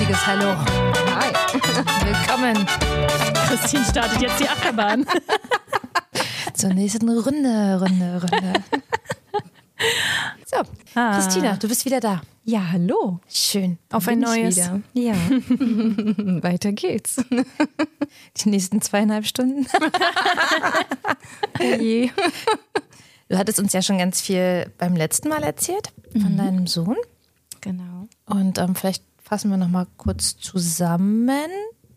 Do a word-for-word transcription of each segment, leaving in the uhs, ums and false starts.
herzliches Hallo. Hi. Willkommen. Christine startet jetzt die Achterbahn. Zur nächsten Runde, Runde, Runde. So, Ah. Christina, du bist wieder da. Ja, hallo. Schön. Auf ein Bin ich neues. wieder. Ja. Weiter geht's. Die nächsten zweieinhalb Stunden. Je. Du hattest uns ja schon ganz viel beim letzten Mal erzählt von mhm. deinem Sohn. Genau. Und ähm, vielleicht fassen wir noch mal kurz zusammen.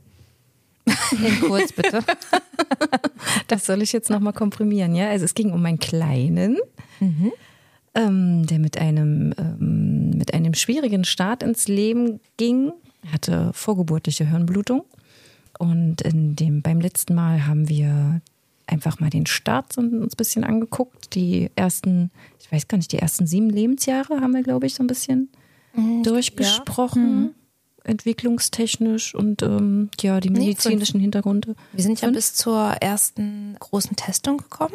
In kurz, bitte. Das soll ich jetzt nochmal komprimieren, ja? Also es ging um meinen Kleinen, Mhm. ähm, der mit einem, ähm, mit einem schwierigen Start ins Leben ging. Er hatte vorgeburtliche Hirnblutung. Und in dem, beim letzten Mal haben wir einfach mal den Start so uns ein bisschen angeguckt. Die ersten, ich weiß gar nicht, die ersten sieben Lebensjahre haben wir, glaube ich, so ein bisschen Mhm. durchbesprochen. Ja. Mhm. Entwicklungstechnisch und ähm, ja, die Nee, medizinischen Hintergründe. Wir sind ja Fünf? bis zur ersten großen Testung gekommen.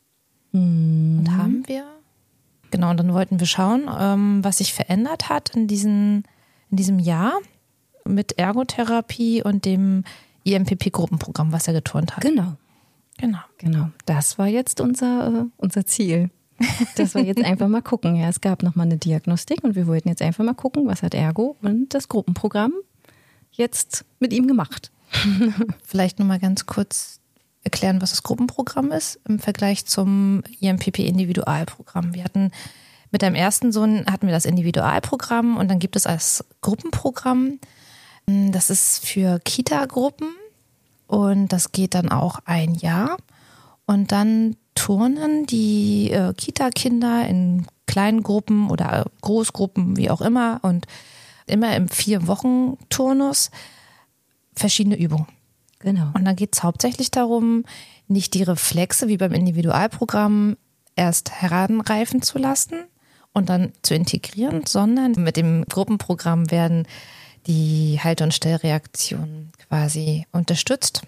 Mhm. Und haben wir. Genau, und dann wollten wir schauen, ähm, was sich verändert hat in, diesen, in diesem Jahr mit Ergotherapie und dem I M P P-Gruppenprogramm, was er geturnt hat. Genau, Genau. genau. Das war jetzt unser, äh, unser Ziel. Dass wir jetzt einfach mal gucken. Ja, es gab nochmal eine Diagnostik und wir wollten jetzt einfach mal gucken, was hat Ergo und das Gruppenprogramm jetzt mit ihm gemacht. Vielleicht nochmal ganz kurz erklären, was das Gruppenprogramm ist im Vergleich zum I M P P-Individualprogramm. Wir hatten mit deinem ersten Sohn hatten wir das Individualprogramm und dann gibt es als Gruppenprogramm, das ist für Kita-Gruppen und das geht dann auch ein Jahr und dann turnen die äh, Kita-Kinder in kleinen Gruppen oder Großgruppen, wie auch immer und immer im Vier-Wochen-Turnus verschiedene Übungen. Genau. Und dann geht es hauptsächlich darum, nicht die Reflexe wie beim Individualprogramm erst heranreifen zu lassen und dann zu integrieren, sondern mit dem Gruppenprogramm werden die Halte- und Stellreaktionen quasi unterstützt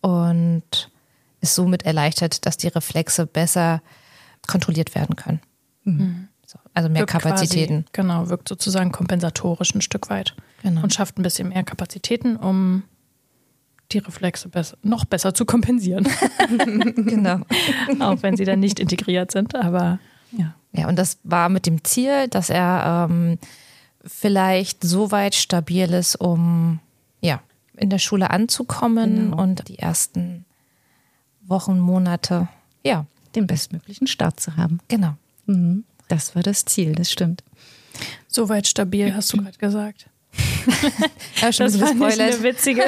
und ist somit erleichtert, dass die Reflexe besser kontrolliert werden können. Mhm. So, also mehr Wirkt Kapazitäten. Quasi, genau, wirkt sozusagen kompensatorisch ein Stück weit. Genau. Und schafft ein bisschen mehr Kapazitäten, um die Reflexe besser, noch besser zu kompensieren. Genau. Auch wenn sie dann nicht integriert sind, aber ja. Ja, und das war mit dem Ziel, dass er ähm, vielleicht so weit stabil ist, um ja, in der Schule anzukommen Genau. und die ersten Wochen, Monate, ja, Den bestmöglichen Start zu haben. genau. Mhm. Das war das Ziel, das stimmt. Soweit stabil, hast du gerade gesagt. Ja, schon Das ein bisschen fand ich gespoilert. eine witzige,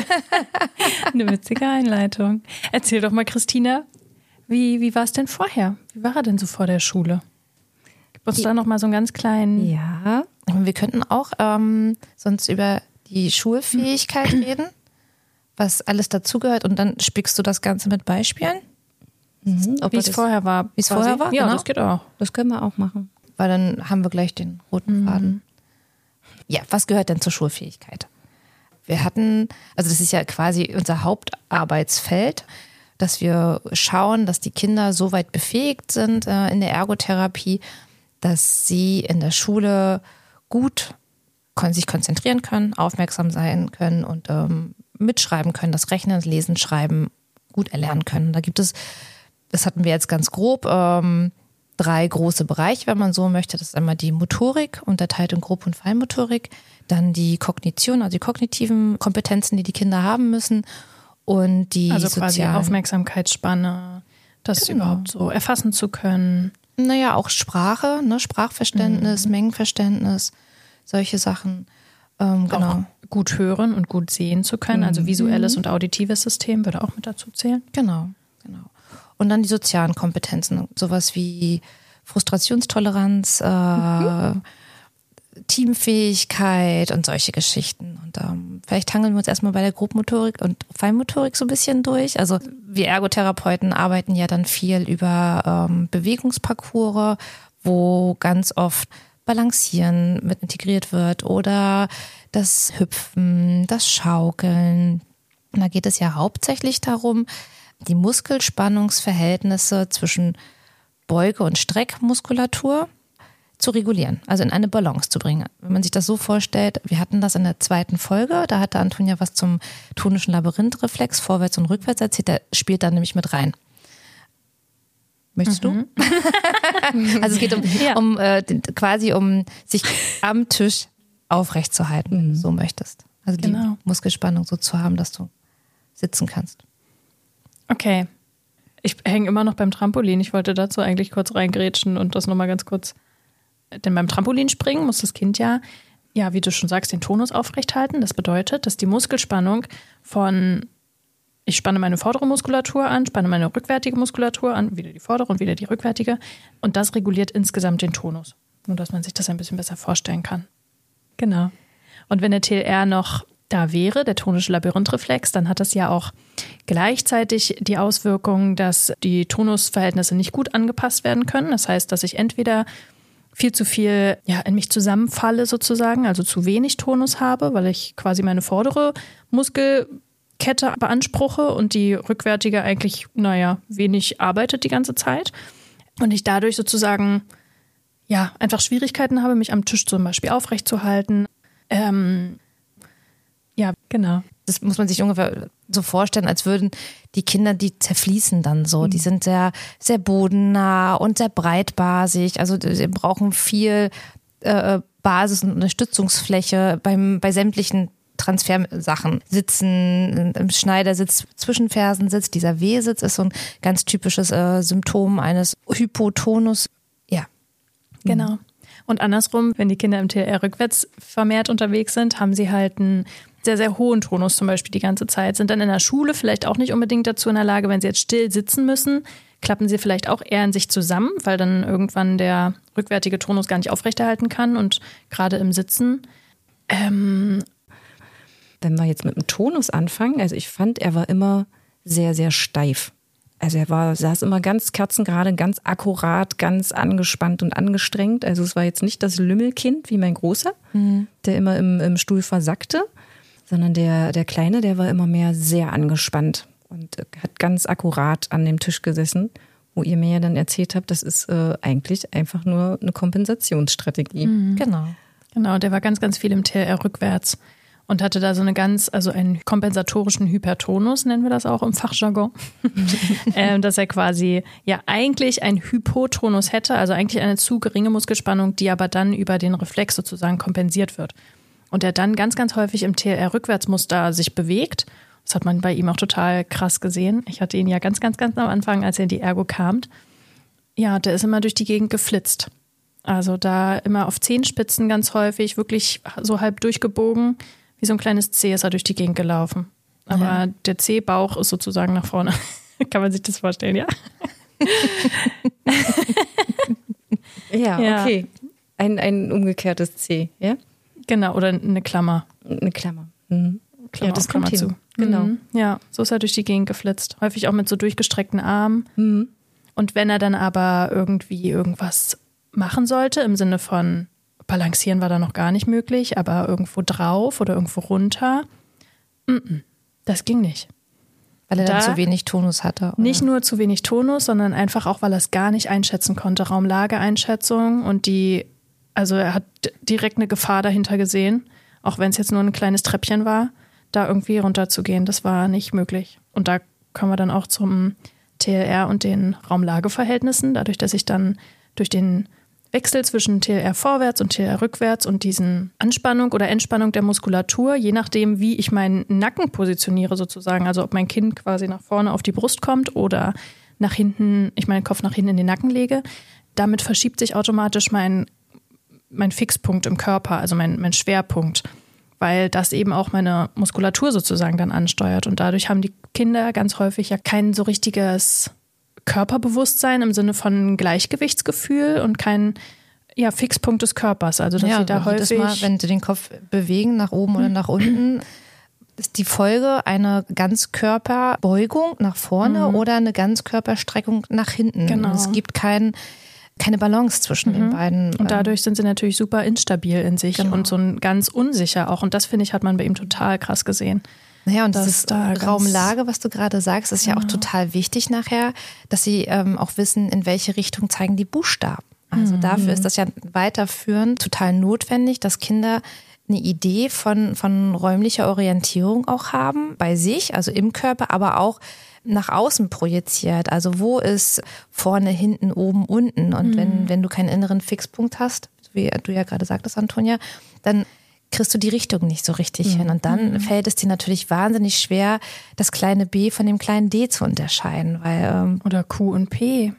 eine witzige Einleitung. Erzähl doch mal, Christina, wie, wie war es denn vorher? Wie war er denn so vor der Schule? Gib uns da noch mal so einen ganz kleinen... Ja, Wir könnten auch ähm, sonst über die Schulfähigkeit reden, was alles dazugehört und dann spickst du das Ganze mit Beispielen, mhm. Ob Wie wir es das- vorher war. wie es quasi. vorher war, Ja, genau. das geht auch. Das können wir auch machen. weil dann haben wir gleich den roten Faden. Ja, was gehört denn zur Schulfähigkeit? Wir hatten, also das ist ja quasi unser Hauptarbeitsfeld, dass wir schauen, dass die Kinder so weit befähigt sind äh, in der Ergotherapie, dass sie in der Schule gut kon- sich konzentrieren können, aufmerksam sein können und ähm, mitschreiben können, das Rechnen, das Lesen, Schreiben gut erlernen können. Da gibt es, das hatten wir jetzt ganz grob, ähm, drei große Bereiche, wenn man so möchte. Das ist einmal die Motorik, unterteilt in Grob- und Feinmotorik, dann die Kognition, also die kognitiven Kompetenzen, die die Kinder haben müssen und die Also quasi sozialen. Aufmerksamkeitsspanne, das Genau. überhaupt so erfassen zu können. Naja, auch Sprache, ne? Sprachverständnis, Mhm. Mengenverständnis, solche Sachen. Ähm, genau. Auch gut hören und gut sehen zu können. Also visuelles und auditives System würde auch mit dazu zählen. Genau, genau. Und dann die sozialen Kompetenzen, sowas wie Frustrationstoleranz, äh, Teamfähigkeit und solche Geschichten. Und ähm, vielleicht hangeln wir uns erstmal bei der Grobmotorik und Feinmotorik so ein bisschen durch. Also wir Ergotherapeuten arbeiten ja dann viel über ähm, Bewegungsparcours, wo ganz oft Balancieren mit integriert wird oder das Hüpfen, das Schaukeln. Und da geht es ja hauptsächlich darum, die Muskelspannungsverhältnisse zwischen Beuge- und Streckmuskulatur, zu regulieren, also in eine Balance zu bringen. Wenn man sich das so vorstellt, wir hatten das in der zweiten Folge, da hatte Antonia was zum tonischen Labyrinth-Reflex, vorwärts und rückwärts erzählt, der spielt da nämlich mit rein. Möchtest mhm. du? Also es geht um, ja. um äh, quasi um sich am Tisch aufrecht zu halten, wenn du so möchtest. Also die genau. Muskelspannung so zu haben, dass du sitzen kannst. Okay. Ich hänge immer noch beim Trampolin. Ich wollte dazu eigentlich kurz reingrätschen und das nochmal ganz kurz. Denn beim Trampolinspringen muss das Kind ja, ja, wie du schon sagst, den Tonus aufrecht halten. Das bedeutet, dass die Muskelspannung von, ich spanne meine vordere Muskulatur an, spanne meine rückwärtige Muskulatur an, wieder die vordere und wieder die rückwärtige. Und das reguliert insgesamt den Tonus. Nur, dass man sich das ein bisschen besser vorstellen kann. Genau. Und wenn der T L R noch da wäre, der tonische Labyrinth-Reflex, dann hat das ja auch gleichzeitig die Auswirkung, dass die Tonusverhältnisse nicht gut angepasst werden können. Das heißt, dass ich entweder viel zu viel ja, in mich zusammenfalle sozusagen, also zu wenig Tonus habe, weil ich quasi meine vordere Muskelkette beanspruche und die rückwärtige eigentlich, naja, wenig arbeitet die ganze Zeit. Und ich dadurch sozusagen ja einfach Schwierigkeiten habe, mich am Tisch zum Beispiel aufrecht zu halten. Ähm, ja, genau. Das muss man sich ungefähr so vorstellen, als würden die Kinder, die zerfließen dann so. Mhm. Die sind sehr, sehr bodennah und sehr breitbasig. Also sie brauchen viel äh, Basis- und Unterstützungsfläche beim, bei sämtlichen Transfersachen. Sitzen, im Schneidersitz, Zwischenfersensitz, dieser W-Sitz ist so ein ganz typisches äh, Symptom eines Hypotonus. Ja. Genau. Mhm. Und andersrum, wenn die Kinder im T L R rückwärts vermehrt unterwegs sind, haben sie halt einen sehr, sehr hohen Tonus zum Beispiel die ganze Zeit. Sind dann in der Schule vielleicht auch nicht unbedingt dazu in der Lage, wenn sie jetzt still sitzen müssen, klappen sie vielleicht auch eher in sich zusammen, weil dann irgendwann der rückwärtige Tonus gar nicht aufrechterhalten kann und gerade im Sitzen. Ähm wenn wir jetzt mit dem Tonus anfangen, also ich fand, er war immer sehr, sehr steif. Also er war, saß immer ganz kerzengerade, ganz akkurat, ganz angespannt und angestrengt. Also es war jetzt nicht das Lümmelkind wie mein Großer, mhm. der immer im, im Stuhl versackte, sondern der, der Kleine, der war immer mehr sehr angespannt und hat ganz akkurat an dem Tisch gesessen, wo ihr mir ja dann erzählt habt, das ist äh, eigentlich einfach nur eine Kompensationsstrategie. Mhm. Genau. Genau, der war ganz, ganz viel im T L R rückwärts. Und hatte da so eine ganz, also einen kompensatorischen Hypertonus, nennen wir das auch im Fachjargon, ähm, dass er quasi ja eigentlich einen Hypotonus hätte, also eigentlich eine zu geringe Muskelspannung, die aber dann über den Reflex sozusagen kompensiert wird. Und der dann ganz, ganz häufig im T L R-Rückwärtsmuster sich bewegt. Das hat man bei ihm auch total krass gesehen. Ich hatte ihn ja ganz, ganz, ganz am Anfang, als er in die Ergo kam. Ja, der ist immer durch die Gegend geflitzt. Also da immer auf Zehenspitzen ganz häufig, wirklich so halb durchgebogen. Wie so ein kleines C ist er durch die Gegend gelaufen. Aber ja. Der C-Bauch ist sozusagen nach vorne. Kann man sich das vorstellen, ja? ja, ja, okay. Ein, ein umgekehrtes C, ja? Genau, oder eine Klammer. Eine Klammer. Mhm. Klammer ja, das kommt Klammer zu. Genau. Mhm. Ja, so ist er durch die Gegend geflitzt. Häufig auch mit so durchgestreckten Armen. Mhm. Und wenn er dann aber irgendwie irgendwas machen sollte, im Sinne von Balancieren war da noch gar nicht möglich, aber irgendwo drauf oder irgendwo runter, das ging nicht. Weil er da dann zu wenig Tonus hatte? Oder? Nicht nur zu wenig Tonus, sondern einfach auch, weil er es gar nicht einschätzen konnte. Raumlageeinschätzung und die, also er hat direkt eine Gefahr dahinter gesehen, auch wenn es jetzt nur ein kleines Treppchen war, da irgendwie runterzugehen. Das war nicht möglich. Und da kommen wir dann auch zum T L R und den Raumlageverhältnissen, dadurch, dass ich dann durch den Wechsel zwischen T L R vorwärts und T L R rückwärts und diesen Anspannung oder Entspannung der Muskulatur, je nachdem, wie ich meinen Nacken positioniere sozusagen, also ob mein Kinn quasi nach vorne auf die Brust kommt oder nach hinten, ich meinen Kopf nach hinten in den Nacken lege, damit verschiebt sich automatisch mein, mein Fixpunkt im Körper, also mein, mein Schwerpunkt, weil das eben auch meine Muskulatur sozusagen dann ansteuert und dadurch haben die Kinder ganz häufig ja kein so richtiges Körperbewusstsein im Sinne von Gleichgewichtsgefühl und kein ja, Fixpunkt des Körpers. Also dass ja, sie da häufig. Mal, wenn sie den Kopf bewegen, nach oben oder nach unten, ist die Folge eine Ganzkörperbeugung nach vorne mhm. oder eine Ganzkörperstreckung nach hinten. Genau. Es gibt kein, keine Balance zwischen mhm. den beiden. Und dadurch sind sie natürlich super instabil in sich genau. und so ein ganz unsicher auch. Und das, finde ich, hat man bei ihm total krass gesehen. Naja, und das ist da Raumlage, was du gerade sagst, ist ja, ja auch total wichtig nachher, dass sie ähm, auch wissen, in welche Richtung zeigen die Buchstaben. Also mhm. dafür ist das ja weiterführend total notwendig, dass Kinder eine Idee von, von räumlicher Orientierung auch haben, bei sich, also im Körper, aber auch nach außen projiziert. Also wo ist vorne, hinten, oben, unten? Und mhm. wenn, wenn du keinen inneren Fixpunkt hast, wie du ja gerade sagtest, Antonia, dann kriegst du die Richtung nicht so richtig mhm. hin. Und dann mhm. fällt es dir natürlich wahnsinnig schwer, das kleine B von dem kleinen D zu unterscheiden. Weil, ähm, oder Q und P.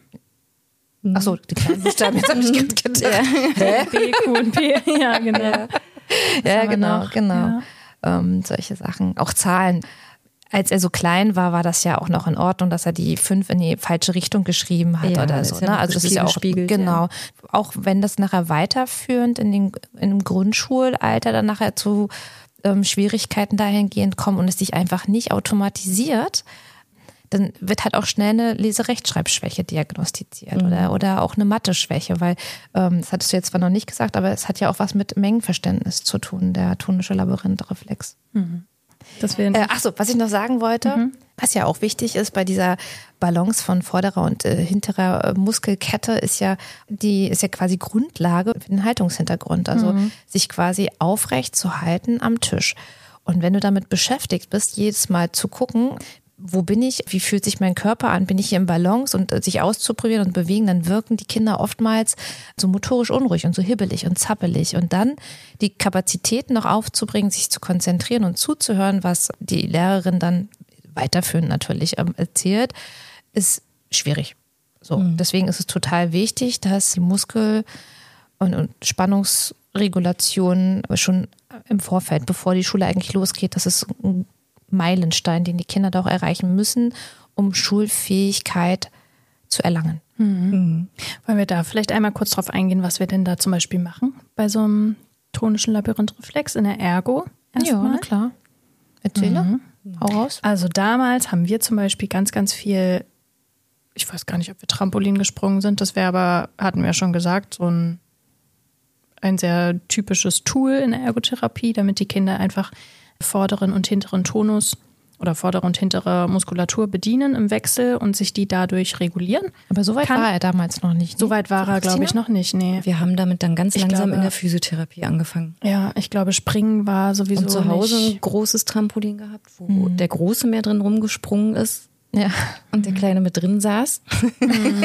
Ach so, die kleinen Buchstaben, jetzt habe ich gerade gedacht. Ja. B, Q und P, ja genau. Ja, ja genau, noch? genau. Ja. Ähm, solche Sachen, auch Zahlen. Als er so klein war, war das ja auch noch in Ordnung, dass er die fünf in die falsche Richtung geschrieben hat ja, oder so. Ne? Also das ist ja auch genau. Ja. Auch wenn das nachher weiterführend in den in dem Grundschulalter dann nachher zu ähm, Schwierigkeiten dahingehend kommen und es sich einfach nicht automatisiert, dann wird halt auch schnell eine Lese-Rechtschreibschwäche diagnostiziert mhm. oder oder auch eine Mathe-Schwäche, weil ähm, das hattest du jetzt zwar noch nicht gesagt, aber es hat ja auch was mit Mengenverständnis zu tun, der tonische Labyrinth-Reflex. Mhm. Das äh, ach so, was ich noch sagen wollte, mhm. was ja auch wichtig ist bei dieser Balance von vorderer und äh, hinterer äh, Muskelkette, ist ja die ist ja quasi Grundlage für den Haltungshintergrund, also mhm. sich quasi aufrecht zu halten am Tisch. Und wenn du damit beschäftigt bist, jedes Mal zu gucken, wo bin ich, wie fühlt sich mein Körper an, bin ich hier im Balance und äh, sich auszuprobieren und bewegen, dann wirken die Kinder oftmals so motorisch unruhig und so hibbelig und zappelig. Und dann die Kapazitäten noch aufzubringen, sich zu konzentrieren und zuzuhören, was die Lehrerin dann weiterführend natürlich ähm, erzählt, ist schwierig. So, mhm. Deswegen ist es total wichtig, dass die Muskel- und, und Spannungsregulation schon im Vorfeld, bevor die Schule eigentlich losgeht, das ist ein Meilenstein, den die Kinder doch erreichen müssen, um Schulfähigkeit zu erlangen. Mhm. Mhm. Wollen wir da vielleicht einmal kurz drauf eingehen, was wir denn da zum Beispiel machen bei so einem tonischen Labyrinth-Reflex in der Ergo? Ja, na klar. Erzähle. Mhm. Hau raus. Also damals haben wir zum Beispiel ganz, ganz viel, ich weiß gar nicht, ob wir Trampolin gesprungen sind, das wäre aber, hatten wir ja schon gesagt, so ein, ein sehr typisches Tool in der Ergotherapie, damit die Kinder einfach vorderen und hinteren Tonus oder vordere und hintere Muskulatur bedienen im Wechsel und sich die dadurch regulieren. Aber so weit Kann, war er damals noch nicht. Ne? So weit war er, glaube ich, noch nicht. Nee. Wir haben damit dann ganz ich langsam glaube, in der Physiotherapie angefangen. Ja, ich glaube, Springen war sowieso und zu Hause nicht. ein großes Trampolin gehabt, wo mhm. der Große mehr drin rumgesprungen ist. Ja. Und der Kleine mit drin saß. Mhm.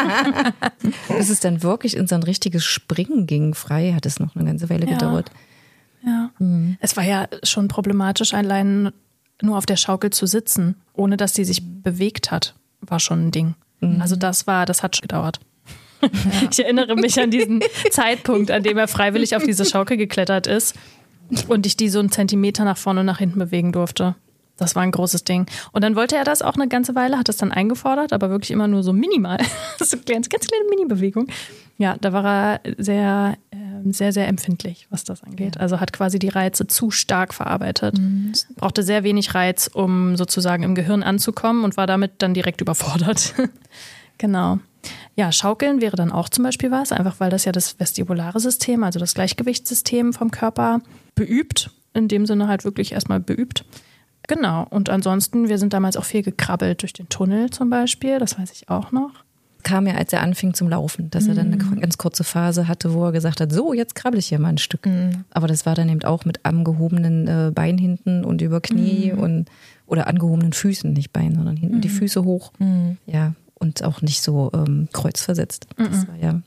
Bis es dann wirklich in so ein richtiges Springen ging. Frei hat es noch eine ganze Weile ja. gedauert. Ja, mhm. Es war ja schon problematisch, allein nur auf der Schaukel zu sitzen, ohne dass sie sich bewegt hat, war schon ein Ding. Mhm. Also das war, das hat schon gedauert. Ja. Ich erinnere mich an diesen Zeitpunkt, an dem er freiwillig auf diese Schaukel geklettert ist und ich die so einen Zentimeter nach vorne und nach hinten bewegen durfte. Das war ein großes Ding. Und dann wollte er das auch eine ganze Weile, hat das dann eingefordert, aber wirklich immer nur so minimal. So eine ganz, ganz kleine Mini-Bewegung. Ja, da war er sehr, sehr, sehr empfindlich, was das angeht. Ja. Also hat quasi die Reize zu stark verarbeitet. Mhm. Brauchte sehr wenig Reiz, um sozusagen im Gehirn anzukommen und war damit dann direkt überfordert. Genau. Ja, Schaukeln wäre dann auch zum Beispiel was, einfach weil das ja das vestibulare System, also das Gleichgewichtssystem vom Körper beübt. In dem Sinne halt wirklich erstmal beübt. Genau, und ansonsten, wir sind damals auch viel gekrabbelt durch den Tunnel zum Beispiel, das weiß ich auch noch. Kam ja, als er anfing zum Laufen, dass er dann eine ganz kurze Phase hatte, wo er gesagt hat, so, jetzt krabbel ich hier mal ein Stück. Mhm. Aber das war dann eben auch mit angehobenen äh, Beinen hinten und über Knie mhm. und oder angehobenen Füßen, nicht Beinen, sondern hinten mhm. die Füße hoch. Mhm. Ja, und auch nicht so ähm, kreuzversetzt. Mhm. Das war ja.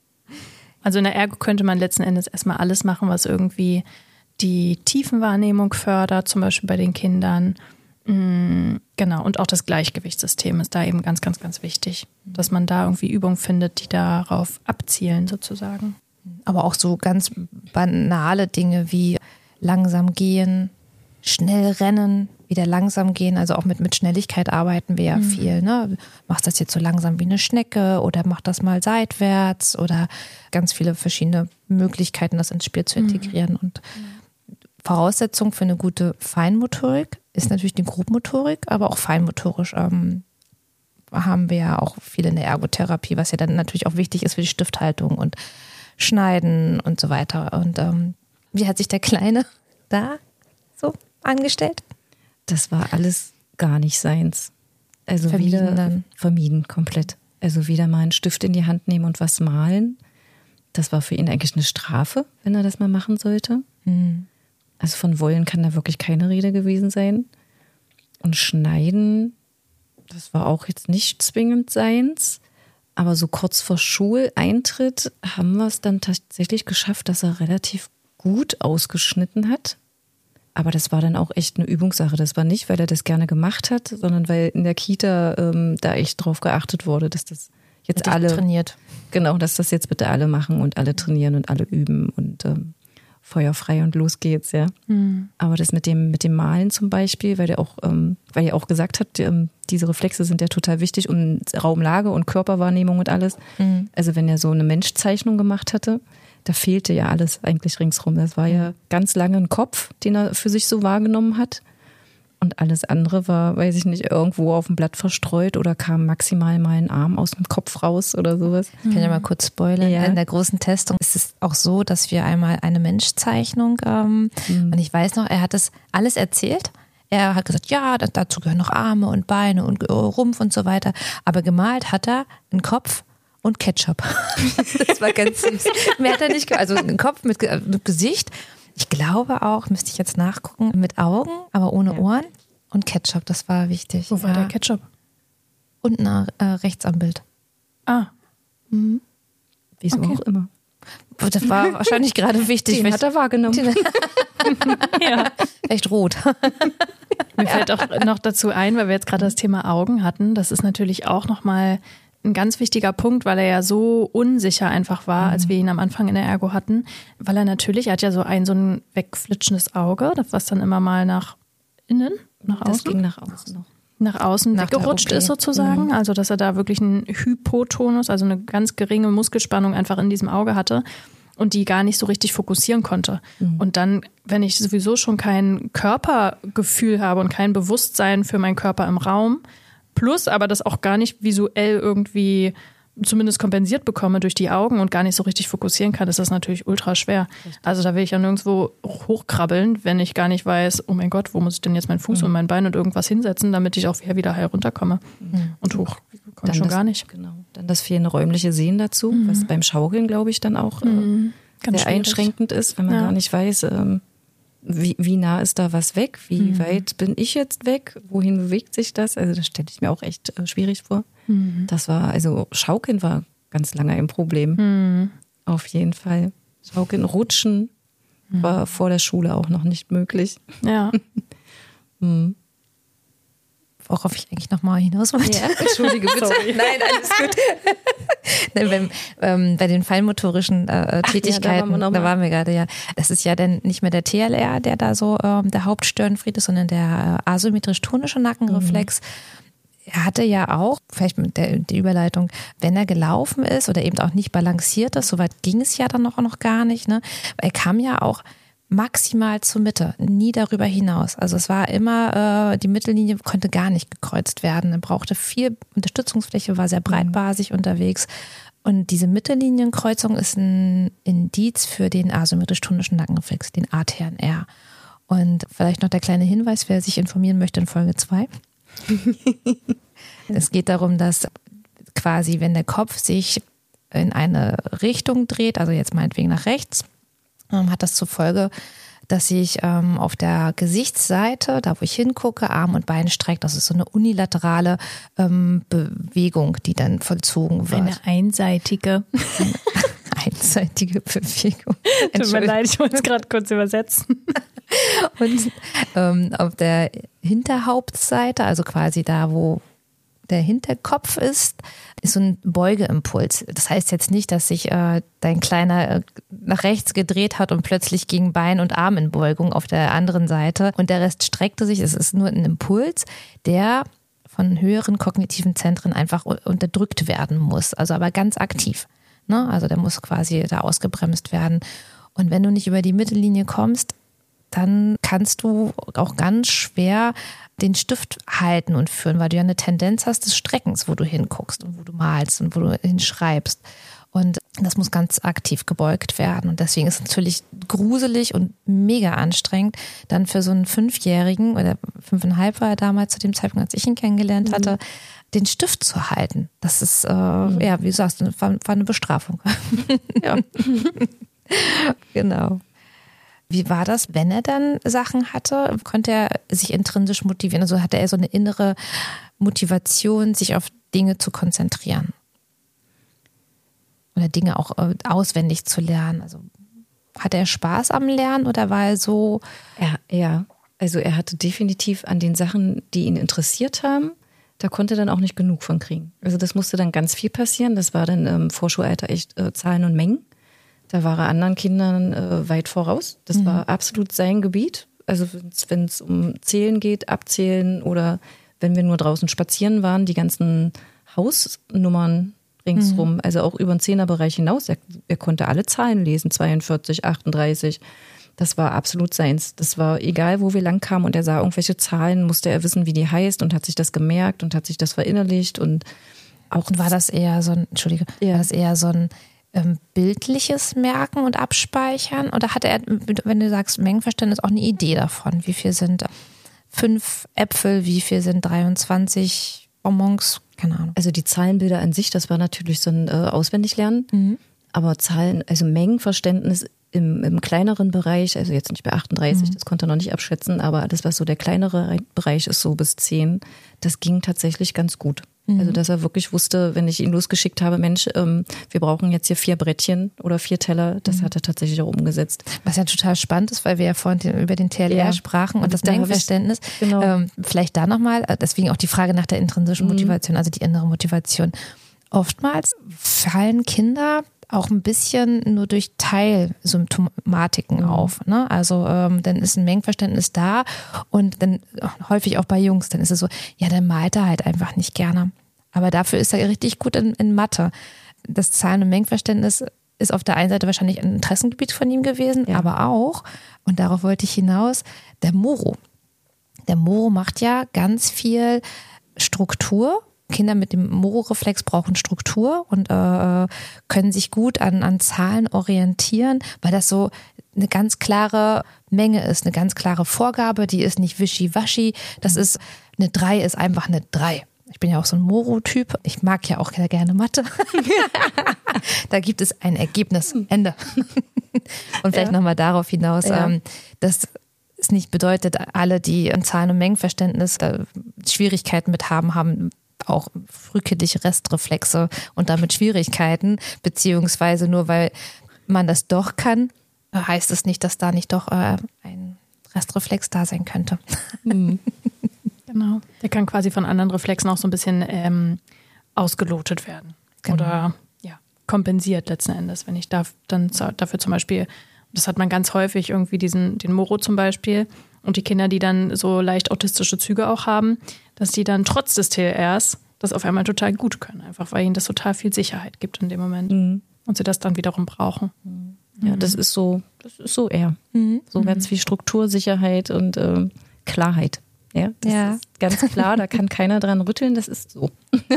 Also in der Ergo könnte man letzten Endes erstmal alles machen, was irgendwie die Tiefenwahrnehmung fördert, zum Beispiel bei den Kindern. Genau, und auch das Gleichgewichtssystem ist da eben ganz, ganz, ganz wichtig, dass man da irgendwie Übungen findet, die darauf abzielen sozusagen. Aber auch so ganz banale Dinge wie langsam gehen, schnell rennen, wieder langsam gehen. Also auch mit, mit Schnelligkeit arbeiten wir ja mhm. viel. Ne? Machst das jetzt so langsam wie eine Schnecke oder mach das mal seitwärts oder ganz viele verschiedene Möglichkeiten, das ins Spiel zu integrieren. Mhm. Und Voraussetzung für eine gute Feinmotorik ist natürlich die Grobmotorik, aber auch feinmotorisch ähm, haben wir ja auch viel in der Ergotherapie, was ja dann natürlich auch wichtig ist für die Stifthaltung und Schneiden und so weiter. Und ähm, wie hat sich der Kleine da so angestellt? Das war alles gar nicht seins. Also vermieden wieder dann. vermieden komplett. Also wieder mal einen Stift in die Hand nehmen und was malen. Das war für ihn eigentlich eine Strafe, wenn er das mal machen sollte. Mhm. Also von Wollen kann da wirklich keine Rede gewesen sein. Und Schneiden, das war auch jetzt nicht zwingend seins. Aber so kurz vor Schuleintritt haben wir es dann tatsächlich geschafft, dass er relativ gut ausgeschnitten hat. Aber das war dann auch echt eine Übungssache. Das war nicht, weil er das gerne gemacht hat, sondern weil in der Kita ähm, da echt drauf geachtet wurde, dass das jetzt alle trainiert. Genau, dass das jetzt bitte alle machen und alle trainieren und alle üben und ähm, feuerfrei und los geht's, ja. Mhm. Aber das mit dem mit dem Malen zum Beispiel, weil der auch, ähm, weil er auch gesagt hat, ähm, diese Reflexe sind ja total wichtig um Raumlage und Körperwahrnehmung und alles. Mhm. Also wenn er so eine Menschzeichnung gemacht hatte, da fehlte ja alles eigentlich ringsrum. Das war ja ganz lange ein Kopf, den er für sich so wahrgenommen hat. Und alles andere war, weiß ich nicht, irgendwo auf dem Blatt verstreut oder kam maximal mal ein Arm aus dem Kopf raus oder sowas. Ich kann ja mal kurz spoilern. Ja. In der großen Testung ist es auch so, dass wir einmal eine Menschzeichnung, ähm, mhm. und ich weiß noch, er hat das alles erzählt. Er hat gesagt, ja, dazu gehören noch Arme und Beine und Rumpf und so weiter. Aber gemalt hat er einen Kopf und Ketchup. Das war ganz süß. Mehr hat er nicht, also einen Kopf mit, mit Gesicht. Ich glaube auch, müsste ich jetzt nachgucken, mit Augen, aber ohne ja. Ohren und Ketchup. Das war wichtig. Wo war ja. der Ketchup? Unten äh, rechts am Bild. Ah. Mhm. Wieso okay. auch immer. Das war wahrscheinlich gerade wichtig. Den hat er wahrgenommen. Ja. Echt rot. Mir fällt auch noch dazu ein, weil wir jetzt gerade das Thema Augen hatten. Das ist natürlich auch nochmal ein ganz wichtiger Punkt, weil er ja so unsicher einfach war, als wir ihn am Anfang in der Ergo hatten. Weil er natürlich, er hat ja so ein so ein wegflitschendes Auge, was dann immer mal nach innen, nach außen. Das ging nach außen noch. Nach außen nach weggerutscht ist sozusagen. Mhm. Also dass er da wirklich einen Hypotonus, also eine ganz geringe Muskelspannung einfach in diesem Auge hatte und die gar nicht so richtig fokussieren konnte. Mhm. Und dann, wenn ich sowieso schon kein Körpergefühl habe und kein Bewusstsein für meinen Körper im Raum, plus aber das auch gar nicht visuell irgendwie zumindest kompensiert bekomme durch die Augen und gar nicht so richtig fokussieren kann, ist das natürlich ultra schwer. Also da will ich ja nirgendwo hochkrabbeln, wenn ich gar nicht weiß, oh mein Gott, wo muss ich denn jetzt meinen Fuß mhm. und mein Bein und irgendwas hinsetzen, damit ich auch wieder heil runterkomme. Mhm. Und hoch komme ich schon das, gar nicht. Genau. Dann das fehlende räumliche Sehen dazu, mhm. was beim Schaukeln, glaube ich, dann auch mhm. äh, sehr schwierig. Einschränkend ist, wenn man ja. gar nicht weiß, ähm, Wie, wie nah ist da was weg? Wie mhm. weit bin ich jetzt weg? Wohin bewegt sich das? Also das stelle ich mir auch echt äh, schwierig vor. Mhm. Das war, also Schaukeln war ganz lange ein Problem. Mhm. Auf jeden Fall. Schaukeln, Rutschen mhm. war vor der Schule auch noch nicht möglich. Ja. mhm. Worauf ich eigentlich nochmal hinaus wollte. Ja, entschuldige bitte. Sorry. Nein, alles gut. Nein, beim, ähm, bei den feinmotorischen äh, Tätigkeiten, ja, da, waren da waren wir gerade, ja. Das ist ja dann nicht mehr der T L R, der da so ähm, der Hauptstörenfried ist, sondern der äh, asymmetrisch-tonische Nackenreflex. Mhm. Er hatte ja auch, vielleicht mit der die Überleitung, wenn er gelaufen ist oder eben auch nicht balanciert ist, soweit ging es ja dann noch, noch gar nicht, ne? Er kam ja auch maximal zur Mitte, nie darüber hinaus. Also es war immer, äh, die Mittellinie konnte gar nicht gekreuzt werden. Er brauchte viel Unterstützungsfläche, war sehr breitbasig mhm. unterwegs. Und diese Mittellinienkreuzung ist ein Indiz für den asymmetrisch-tonischen Nackenreflex, den A T N R. Und vielleicht noch der kleine Hinweis, wer sich informieren möchte in Folge zwei. Es geht darum, dass quasi, wenn der Kopf sich in eine Richtung dreht, also jetzt meinetwegen nach rechts, hat das zur Folge, dass sich ähm, auf der Gesichtsseite, da wo ich hingucke, Arm und Bein streckt. Das ist so eine unilaterale ähm, Bewegung, die dann vollzogen wird. Eine einseitige. Eine einseitige Bewegung. Tut mir leid, ich wollte es gerade kurz übersetzen. Und ähm, auf der Hinterhauptseite, also quasi da, wo der Hinterkopf ist, ist so ein Beugeimpuls. Das heißt jetzt nicht, dass sich äh, dein Kleiner äh, nach rechts gedreht hat und plötzlich ging Bein und Arm in Beugung auf der anderen Seite und der Rest streckte sich. Es ist nur ein Impuls, der von höheren kognitiven Zentren einfach unterdrückt werden muss. Also aber ganz aktiv. Ne? Also der muss quasi da ausgebremst werden. Und wenn du nicht über die Mittellinie kommst, dann kannst du auch ganz schwer den Stift halten und führen, weil du ja eine Tendenz hast des Streckens, wo du hinguckst und wo du malst und wo du hinschreibst. Und Das muss ganz aktiv gebeugt werden. Und deswegen ist es natürlich gruselig und mega anstrengend, dann für so einen Fünfjährigen oder fünfeinhalb war er damals zu dem Zeitpunkt, als ich ihn kennengelernt hatte, mhm. den Stift zu halten. Das ist, äh, mhm. ja, wie du sagst, war, war eine Bestrafung. Ja. Genau. Wie war das, wenn er dann Sachen hatte? Konnte er sich intrinsisch motivieren? Also hatte er so eine innere Motivation, sich auf Dinge zu konzentrieren? Oder Dinge auch auswendig zu lernen? Also hatte er Spaß am Lernen oder war er so? Ja, ja. Also er hatte definitiv an den Sachen, die ihn interessiert haben, da konnte er dann auch nicht genug von kriegen. Also das musste dann ganz viel passieren. Das war dann im Vorschulalter echt äh, Zahlen und Mengen. Da war er anderen Kindern äh, weit voraus. Das mhm. war absolut sein Gebiet. Also wenn es um Zählen geht, Abzählen oder wenn wir nur draußen spazieren waren, die ganzen Hausnummern ringsrum, mhm. also auch über den Zehnerbereich hinaus. Er, er konnte alle Zahlen lesen, zweiundvierzig, achtunddreißig. Das war absolut seins. Das war egal, wo wir lang kamen und er sah irgendwelche Zahlen, musste er wissen, wie die heißt und hat sich das gemerkt und hat sich das verinnerlicht. Und auch und war das eher so ein, Entschuldige, ja. war das eher so ein ähm, bildliches Merken und Abspeichern? Oder hatte er, wenn du sagst Mengenverständnis, auch eine Idee davon? Wie viel sind fünf Äpfel, wie viel sind dreiundzwanzig Bonbons? Keine Ahnung. Also die Zahlenbilder an sich, das war natürlich so ein äh, Auswendiglernen. Mhm. Aber Zahlen, also Mengenverständnis im, im kleineren Bereich, also jetzt nicht bei achtunddreißig, mhm. das konnte er noch nicht abschätzen, aber alles, was so der kleinere Bereich ist, so bis zehn, das ging tatsächlich ganz gut. Mhm. Also dass er wirklich wusste, wenn ich ihn losgeschickt habe, Mensch, ähm, wir brauchen jetzt hier vier Brettchen oder vier Teller, das mhm. hat er tatsächlich auch umgesetzt. Was ja total spannend ist, weil wir ja vorhin über den T L R ja. sprachen und, und das da Mengenverständnis. Genau. Ähm, vielleicht da nochmal, deswegen auch die Frage nach der intrinsischen mhm. Motivation, also die innere Motivation. Oftmals fallen Kinder auch ein bisschen nur durch Teilsymptomatiken mhm. auf. Ne? Also ähm, dann ist ein Mengenverständnis da und dann häufig auch bei Jungs, dann ist es so, ja, dann malt er halt einfach nicht gerne. Aber dafür ist er richtig gut in, in Mathe. Das Zahlen- und Mengenverständnis ist auf der einen Seite wahrscheinlich ein Interessengebiet von ihm gewesen, ja. aber auch, und darauf wollte ich hinaus, der Moro. Der Moro macht ja ganz viel Struktur. Kinder mit dem Moro-Reflex brauchen Struktur und äh, können sich gut an, an Zahlen orientieren, weil das so eine ganz klare Menge ist, eine ganz klare Vorgabe, die ist nicht wischiwaschi. Das ist, eine drei ist einfach eine drei. Ich bin ja auch so ein Moro-Typ. Ich mag ja auch sehr gerne Mathe. Da gibt es ein Ergebnis. Ende. Und vielleicht ja. nochmal darauf hinaus, ja. ähm, dass es nicht bedeutet, alle, die ein Zahlen- und Mengenverständnis da Schwierigkeiten mit haben, haben auch frühkindliche Restreflexe und damit Schwierigkeiten, beziehungsweise nur weil man das doch kann, heißt es nicht, dass da nicht doch äh, ein Restreflex da sein könnte. Mhm. Genau. Der kann quasi von anderen Reflexen auch so ein bisschen ähm, ausgelotet werden. Genau. Oder ja, kompensiert letzten Endes. Wenn ich da, dann dafür zum Beispiel, das hat man ganz häufig irgendwie diesen, den Moro zum Beispiel, und die Kinder, die dann so leicht autistische Züge auch haben, dass die dann trotz des T L Rs das auf einmal total gut können. Einfach weil ihnen das total viel Sicherheit gibt in dem Moment. Mhm. Und sie das dann wiederum brauchen. Mhm. Ja, das ist so, das ist so eher. Mhm. So mhm. ganz viel Struktur, Sicherheit und ähm, Klarheit. Ja, das ja. ist ganz klar, da kann keiner dran rütteln, das ist so.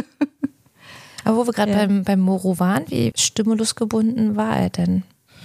Aber wo wir gerade ja. beim, beim Moro waren, wie stimulusgebunden war er denn?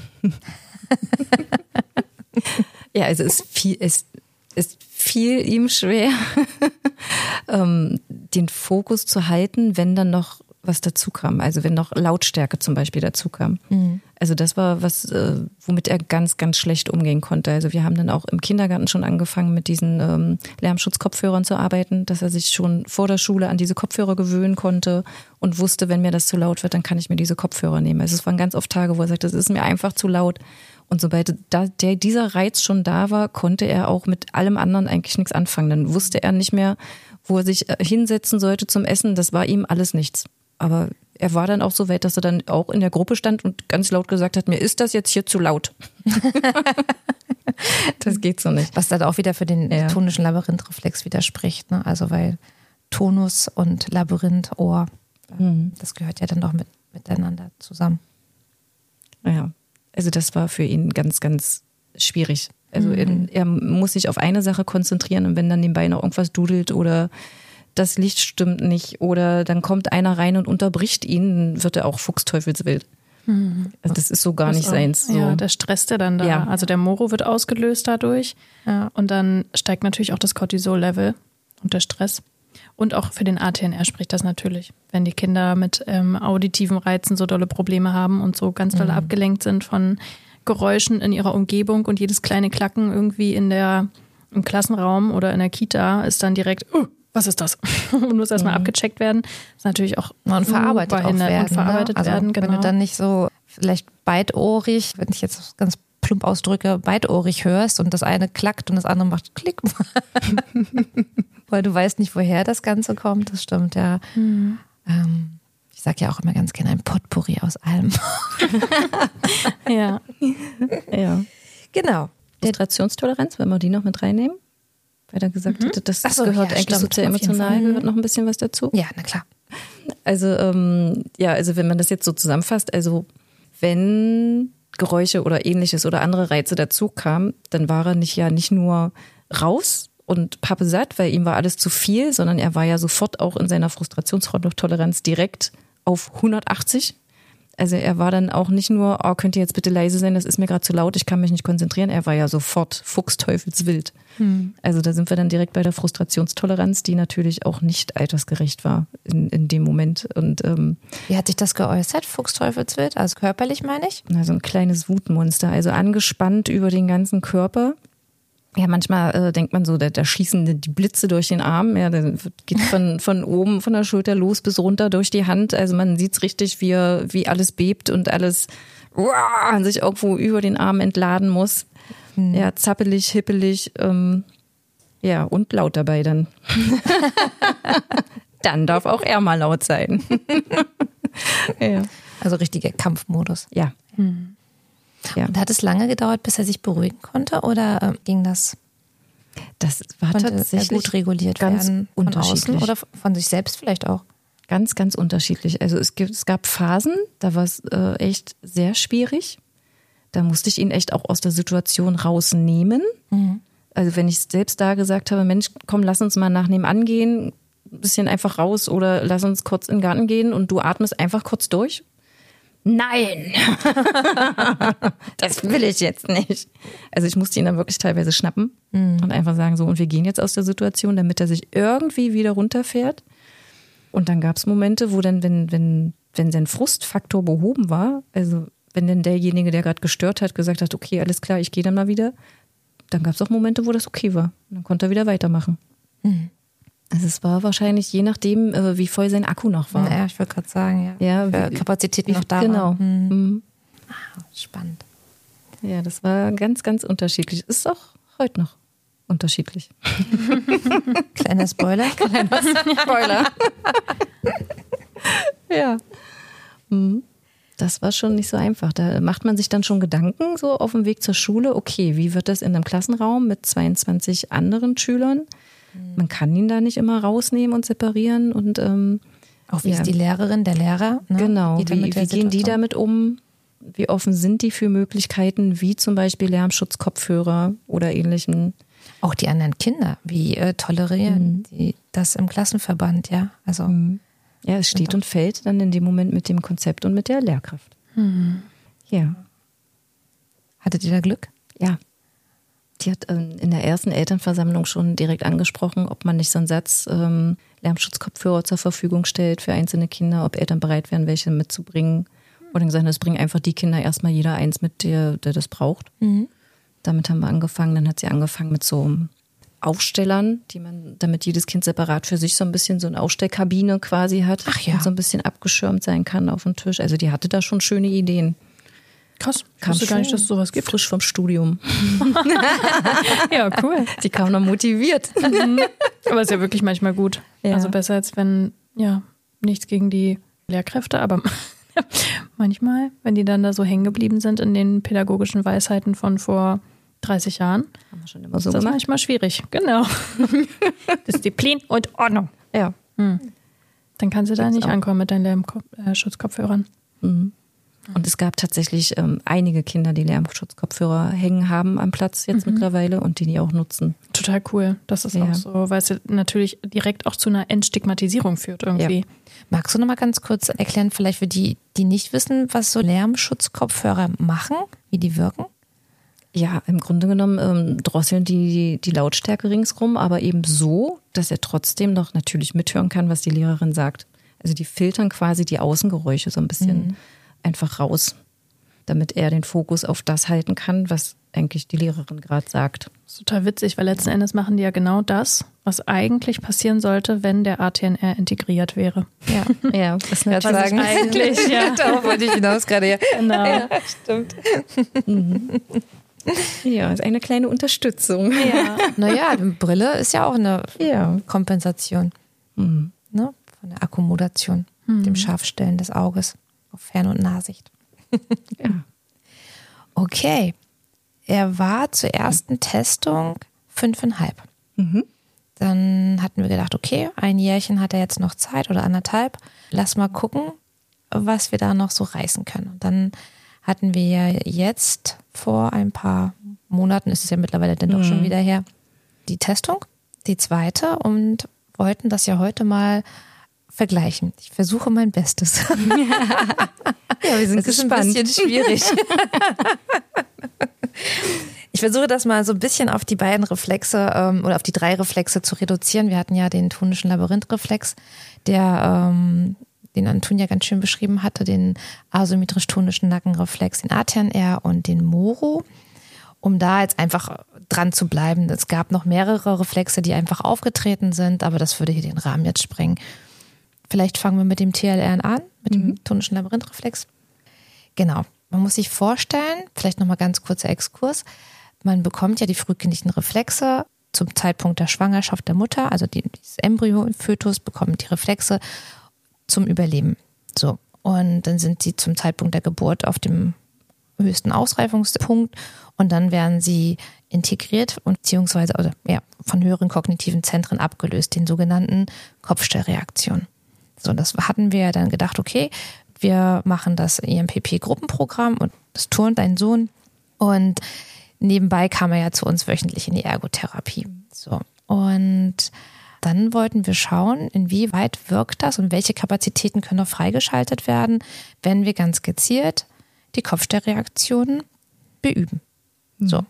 Ja, also es fiel, es, es fiel ihm schwer, ähm, den Fokus zu halten, wenn dann noch was dazu kam. Also wenn noch Lautstärke zum Beispiel dazu kam. Mhm. Also das war was, äh, womit er ganz, ganz schlecht umgehen konnte. Also wir haben dann auch im Kindergarten schon angefangen, mit diesen ähm, Lärmschutzkopfhörern zu arbeiten, dass er sich schon vor der Schule an diese Kopfhörer gewöhnen konnte und wusste, wenn mir das zu laut wird, dann kann ich mir diese Kopfhörer nehmen. Also es waren ganz oft Tage, wo er sagte, das ist mir einfach zu laut. Und sobald da, der, dieser Reiz schon da war, konnte er auch mit allem anderen eigentlich nichts anfangen. Dann wusste er nicht mehr, wo er sich hinsetzen sollte zum Essen. Das war ihm alles nichts. Aber er war dann auch so weit, dass er dann auch in der Gruppe stand und ganz laut gesagt hat, mir ist das jetzt hier zu laut. Das geht so nicht. Was dann auch wieder für den ja. tonischen Labyrinthreflex widerspricht. Ne? Also weil Tonus und Labyrinth, Ohr, mhm. das gehört ja dann doch mit, miteinander zusammen. Ja, also das war für ihn ganz, ganz schwierig. Also mhm. in, er muss sich auf eine Sache konzentrieren und wenn dann nebenbei noch irgendwas dudelt oder das Licht stimmt nicht oder dann kommt einer rein und unterbricht ihn, dann wird er auch fuchsteufelswild. Also das ist so gar Das nicht auch- seins. So. Ja, der Stress, der dann da. Ja. Also der Moro wird ausgelöst dadurch. Ja. Und dann steigt natürlich auch das Cortisol-Level und der Stress. Und auch für den A T N R spricht das natürlich. Wenn die Kinder mit ähm, auditiven Reizen so dolle Probleme haben und so ganz doll Mhm. abgelenkt sind von Geräuschen in ihrer Umgebung und jedes kleine Klacken irgendwie in der, im Klassenraum oder in der Kita ist dann direkt, oh, was ist das? Und muss erstmal abgecheckt werden. Ist natürlich auch Und verarbeitet super auch hindert- werden. und verarbeitet ne? Also, werden, genau. Wenn du dann nicht so vielleicht beidoorig, wenn ich jetzt ganz plump ausdrücke, beidoorig hörst und das eine klackt und das andere macht Klick. Weil du weißt nicht, woher das Ganze kommt. Das stimmt, ja. Mhm. Ähm, ich sage ja auch immer ganz gerne ein Potpourri aus allem. ja. Ja. Genau. Frustrationstoleranz, wenn wir die noch mit reinnehmen? Weil er gesagt hatte, das, das Ach so, gehört ja, eigentlich so stimmt, zur auf jeden emotional, Fall. gehört noch ein bisschen was dazu. Ja, na klar. Also, ähm, ja, also wenn man das jetzt so zusammenfasst, also wenn Geräusche oder ähnliches oder andere Reize dazu kamen, dann war er nicht ja nicht nur raus und pappesatt, weil ihm war alles zu viel, sondern er war ja sofort auch in seiner Frustrationstoleranz direkt auf hundertachtzig. Also er war dann auch nicht nur, oh, könnt ihr jetzt bitte leise sein, das ist mir gerade zu laut, ich kann mich nicht konzentrieren. Er war ja sofort fuchsteufelswild. Hm. Also da sind wir dann direkt bei der Frustrationstoleranz, die natürlich auch nicht altersgerecht war in, in dem Moment. Und ähm, Wie hat sich das geäußert, Fuchsteufelswild? Also körperlich meine ich? na, so ein kleines Wutmonster, also angespannt über den ganzen Körper. Ja, manchmal äh, denkt man so, da, da schießen die Blitze durch den Arm. Ja, der geht von, von oben, von der Schulter los bis runter durch die Hand. Also man sieht's richtig, wie, er, wie alles bebt und alles uah, sich irgendwo über den Arm entladen muss. Hm. Ja, zappelig, hippelig, ähm, ja, und laut dabei dann. Dann darf auch er mal laut sein. Ja. Also richtiger Kampfmodus. Ja. Hm. Ja. Und hat es lange gedauert, bis er sich beruhigen konnte oder äh, ging das, Das war konnte er tatsächlich gut reguliert ganz werden von außen unterschiedlich. oder von sich selbst vielleicht auch? Ganz, ganz unterschiedlich. Also es, gibt, es gab Phasen, da war es äh, echt sehr schwierig. Da musste ich ihn echt auch aus der Situation rausnehmen. Mhm. Also wenn ich selbst da gesagt habe, Mensch, komm, lass uns mal nach nebenan gehen, ein bisschen einfach raus oder lass uns kurz in den Garten gehen und du atmest einfach kurz durch. Nein, das will ich jetzt nicht. Also ich musste ihn dann wirklich teilweise schnappen mhm. und einfach sagen so, und wir gehen jetzt aus der Situation, damit er sich irgendwie wieder runterfährt. Und dann gab es Momente, wo dann, wenn, wenn, wenn sein Frustfaktor behoben war, also wenn dann derjenige, der gerade gestört hat, gesagt hat, okay, alles klar, ich gehe dann mal wieder, dann gab es auch Momente, wo das okay war. Und dann konnte er wieder weitermachen. Mhm. Also es war wahrscheinlich je nachdem, wie voll sein Akku noch war. Ja, ich würde gerade sagen, ja. Ja, Für wie, Kapazitäten wie, noch da genau. waren. Hm. Mhm. Ah, spannend. Ja, das war ganz, ganz unterschiedlich. Ist auch heute noch unterschiedlich. Kleiner Spoiler. Kleiner Spoiler. Ja. Mhm. Das war schon nicht so einfach. Da macht man sich dann schon Gedanken so auf dem Weg zur Schule. Okay, wie wird das in einem Klassenraum mit zweiundzwanzig anderen Schülern? Man kann ihn da nicht immer rausnehmen und separieren. Und ähm, auch wie ja. ist die Lehrerin, der Lehrer? Ne? Genau, Geht wie, wie gehen die damit um? Wie offen sind die für Möglichkeiten, wie zum Beispiel Lärmschutzkopfhörer oder ähnlichen? Auch die anderen Kinder, wie äh, tolerieren mhm. die das im Klassenverband, ja? Also mhm. Ja, es steht und fällt dann in dem Moment mit dem Konzept und mit der Lehrkraft. Mhm. Ja. Hattet ihr da Glück? Ja. Die hat ähm, in der ersten Elternversammlung schon direkt angesprochen, ob man nicht so einen Satz ähm, Lärmschutzkopfhörer zur Verfügung stellt für einzelne Kinder, ob Eltern bereit wären, welche mitzubringen. Und dann gesagt, das bringen einfach die Kinder erstmal jeder eins mit, der, der das braucht. Mhm. Damit haben wir angefangen. Dann hat sie angefangen mit so Aufstellern, die man, damit jedes Kind separat für sich so ein bisschen so eine Aufstellkabine quasi hat. Ach ja. Und so ein bisschen abgeschirmt sein kann auf dem Tisch. Also die hatte da schon schöne Ideen. Krass, ich kam wusste gar nicht, dass es sowas gibt. Frisch vom Studium. Ja, cool. Die kam dann motiviert. Mhm. Aber ist ja wirklich manchmal gut. Ja. Also besser als wenn, ja, nichts gegen die Lehrkräfte, aber manchmal, wenn die dann da so hängen geblieben sind in den pädagogischen Weisheiten von vor dreißig Jahren, haben wir schon immer so ist das gemacht. manchmal schwierig. Genau. Disziplin und Ordnung. Ja. Hm. Dann kannst du da Gibt's nicht auch. ankommen mit deinen Lärmschutzkopfhörern. Mhm. Und es gab tatsächlich ähm, einige Kinder, die Lärmschutzkopfhörer hängen haben am Platz jetzt mhm. mittlerweile und die die auch nutzen. Total cool. Das ist ja. auch so, weil es natürlich direkt auch zu einer Entstigmatisierung führt irgendwie. Ja. Magst du noch mal ganz kurz erklären, vielleicht für die, die nicht wissen, was so Lärmschutzkopfhörer machen, wie die wirken? Ja, im Grunde genommen ähm, drosseln die die Lautstärke ringsrum, aber eben so, dass er trotzdem noch natürlich mithören kann, was die Lehrerin sagt. Also die filtern quasi die Außengeräusche so ein bisschen mhm. einfach raus, damit er den Fokus auf das halten kann, was eigentlich die Lehrerin gerade sagt. Das ist total witzig, weil letzten Endes machen die ja genau das, was eigentlich passieren sollte, wenn der A T N R integriert wäre. Ja, ja das ist natürlich sagen. Eigentlich, ja. Darauf wollte ich hinaus gerade. Ja. Genau. Ja, stimmt. Mhm. Ja, ist eine kleine Unterstützung. Ja. Naja, eine Brille ist ja auch eine ja. Kompensation. Mhm. Ne? Von der Akkommodation, mhm. dem Scharfstellen des Auges auf Fern- und Nahsicht. Ja. Okay. Er war zur ersten Testung fünfeinhalb. Mhm. Dann hatten wir gedacht, okay, ein Jährchen hat er jetzt noch Zeit oder anderthalb. Lass mal gucken, was wir da noch so reißen können. Und dann hatten wir jetzt vor ein paar Monaten, ist es ja mittlerweile dann doch mhm. schon wieder her, die Testung, die zweite, und wollten das ja heute mal vergleichen. Ich versuche mein Bestes. Ja, wir sind das gespannt. Ist ein bisschen schwierig. Ich versuche das mal so ein bisschen auf die beiden Reflexe ähm, oder auf die drei Reflexe zu reduzieren. Wir hatten ja den tonischen Labyrinthreflex, der ähm, den Antonia ganz schön beschrieben hatte, den asymmetrisch-tonischen Nackenreflex, den A T N R und den Moro, um da jetzt einfach dran zu bleiben. Es gab noch mehrere Reflexe, die einfach aufgetreten sind, aber das würde hier den Rahmen jetzt sprengen. Vielleicht fangen wir mit dem T L R an, mit mhm. dem tonischen Labyrinthreflex. Genau. Man muss sich vorstellen, vielleicht nochmal ganz kurzer Exkurs, man bekommt ja die frühkindlichen Reflexe zum Zeitpunkt der Schwangerschaft der Mutter, also die, dieses Embryo im Fötus bekommt die Reflexe zum Überleben. So. Und dann sind sie zum Zeitpunkt der Geburt auf dem höchsten Ausreifungspunkt und dann werden sie integriert und beziehungsweise oder, ja, von höheren kognitiven Zentren abgelöst, den sogenannten Kopfstellreaktionen. So, das hatten wir dann gedacht, okay, wir machen das E M P P-Gruppenprogramm und das turnt dein Sohn. Und nebenbei kam er ja zu uns wöchentlich in die Ergotherapie. So. Und dann wollten wir schauen, inwieweit wirkt das und welche Kapazitäten können noch freigeschaltet werden, wenn wir ganz gezielt die Kopfstellreaktionen beüben. So.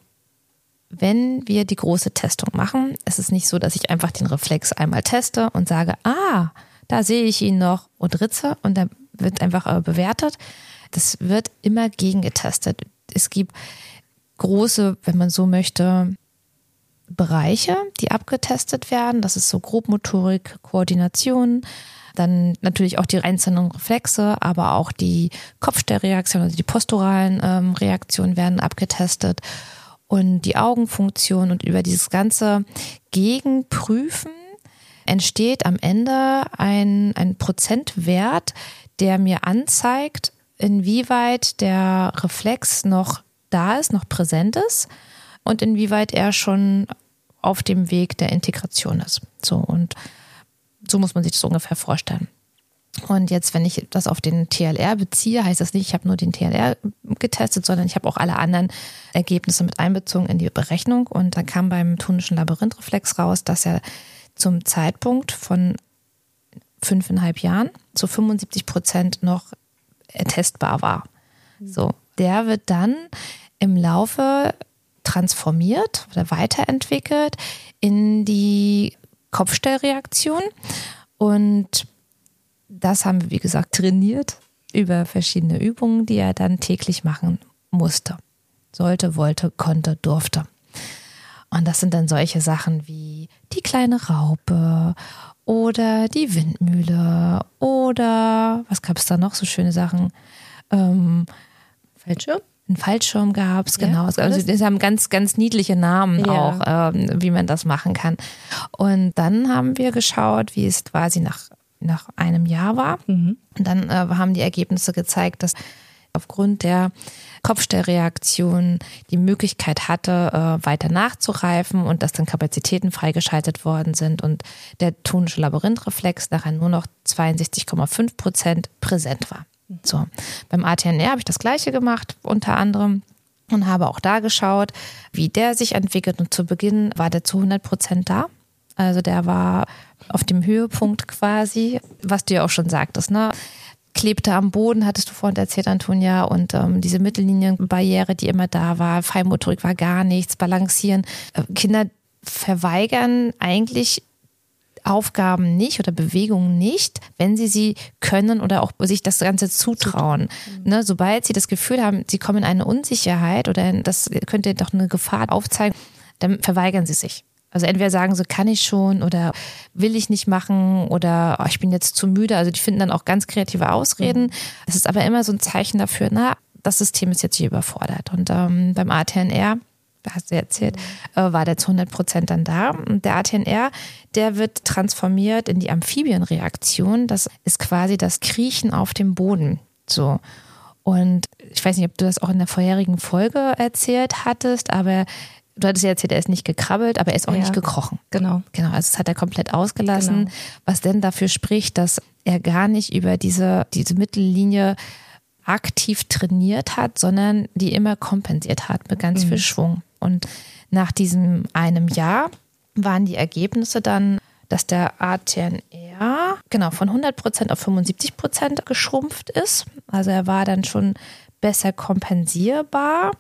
Wenn wir die große Testung machen, ist es nicht so, dass ich einfach den Reflex einmal teste und sage, ah, da sehe ich ihn noch und ritze und dann wird einfach äh, bewertet. Das wird immer gegengetestet. Es gibt große, wenn man so möchte, Bereiche, die abgetestet werden. Das ist so Grobmotorik, Koordination, dann natürlich auch die einzelnen Reflexe, aber auch die Kopfstellreaktionen, also die posturalen ähm, Reaktionen werden abgetestet und die Augenfunktion, und über dieses ganze Gegenprüfen entsteht am Ende ein, ein Prozentwert, der mir anzeigt, inwieweit der Reflex noch da ist, noch präsent ist und inwieweit er schon auf dem Weg der Integration ist. So, und so muss man sich das ungefähr vorstellen. Und jetzt, wenn ich das auf den T L R beziehe, heißt das nicht, ich habe nur den T L R getestet, sondern ich habe auch alle anderen Ergebnisse mit einbezogen in die Berechnung. Und dann kam beim tonischen Labyrinthreflex raus, dass er zum Zeitpunkt von fünfeinhalb Jahren zu fünfundsiebzig Prozent noch testbar war. So, der wird dann im Laufe transformiert oder weiterentwickelt in die Kopfstellreaktion. Und das haben wir, wie gesagt, trainiert über verschiedene Übungen, die er dann täglich machen musste. Sollte, wollte, konnte, durfte. Und das sind dann solche Sachen wie die kleine Raupe oder die Windmühle oder was gab es da noch so schöne Sachen? Ähm, Fallschirm? Ein Fallschirm gab es, genau. Ja, also das haben ganz, ganz niedliche Namen ja. auch, ähm, wie man das machen kann. Und dann haben wir geschaut, wie es quasi nach, nach einem Jahr war. Mhm. Und dann äh, haben die Ergebnisse gezeigt, dass aufgrund der Kopfstellreaktion die Möglichkeit hatte, äh, weiter nachzureifen und dass dann Kapazitäten freigeschaltet worden sind und der tonische Labyrinthreflex nachher nur noch zweiundsechzig Komma fünf Prozent präsent war. So, beim A T N R habe ich das Gleiche gemacht, unter anderem. Und habe auch da geschaut, wie der sich entwickelt. Und zu Beginn war der zu hundert Prozent da. Also der war auf dem Höhepunkt quasi, was du ja auch schon sagtest, ne? Klebte am Boden, hattest du vorhin erzählt, Antonia, und ähm, diese Mittellinienbarriere, die immer da war, Feinmotorik war gar nichts, Balancieren. Äh, Kinder verweigern eigentlich Aufgaben nicht oder Bewegungen nicht, wenn sie sie können oder auch sich das Ganze zutrauen. Mhm. Ne, sobald sie das Gefühl haben, sie kommen in eine Unsicherheit oder das könnte doch eine Gefahr aufzeigen, dann verweigern sie sich. Also entweder sagen sie, kann ich schon oder will ich nicht machen oder oh, ich bin jetzt zu müde. Also die finden dann auch ganz kreative Ausreden. Mhm. Das ist aber immer so ein Zeichen dafür, na, das System ist jetzt hier überfordert. Und ähm, beim A T N R, da hast du erzählt, mhm. äh, war der zu hundert Prozent dann da. Und der A T N R, der wird transformiert in die Amphibienreaktion. Das ist quasi das Kriechen auf dem Boden. So. Und ich weiß nicht, ob du das auch in der vorherigen Folge erzählt hattest, aber du hattest ja erzählt, er ist nicht gekrabbelt, aber er ist auch ja, nicht gekrochen. Genau. Genau, also das hat er komplett ausgelassen, genau. Was denn dafür spricht, dass er gar nicht über diese, diese Mittellinie aktiv trainiert hat, sondern die immer kompensiert hat mit ganz mhm. viel Schwung. Und nach diesem einem Jahr waren die Ergebnisse dann, dass der A T N R genau von hundert Prozent auf fünfundsiebzig Prozent geschrumpft ist. Also er war dann schon besser kompensierbar.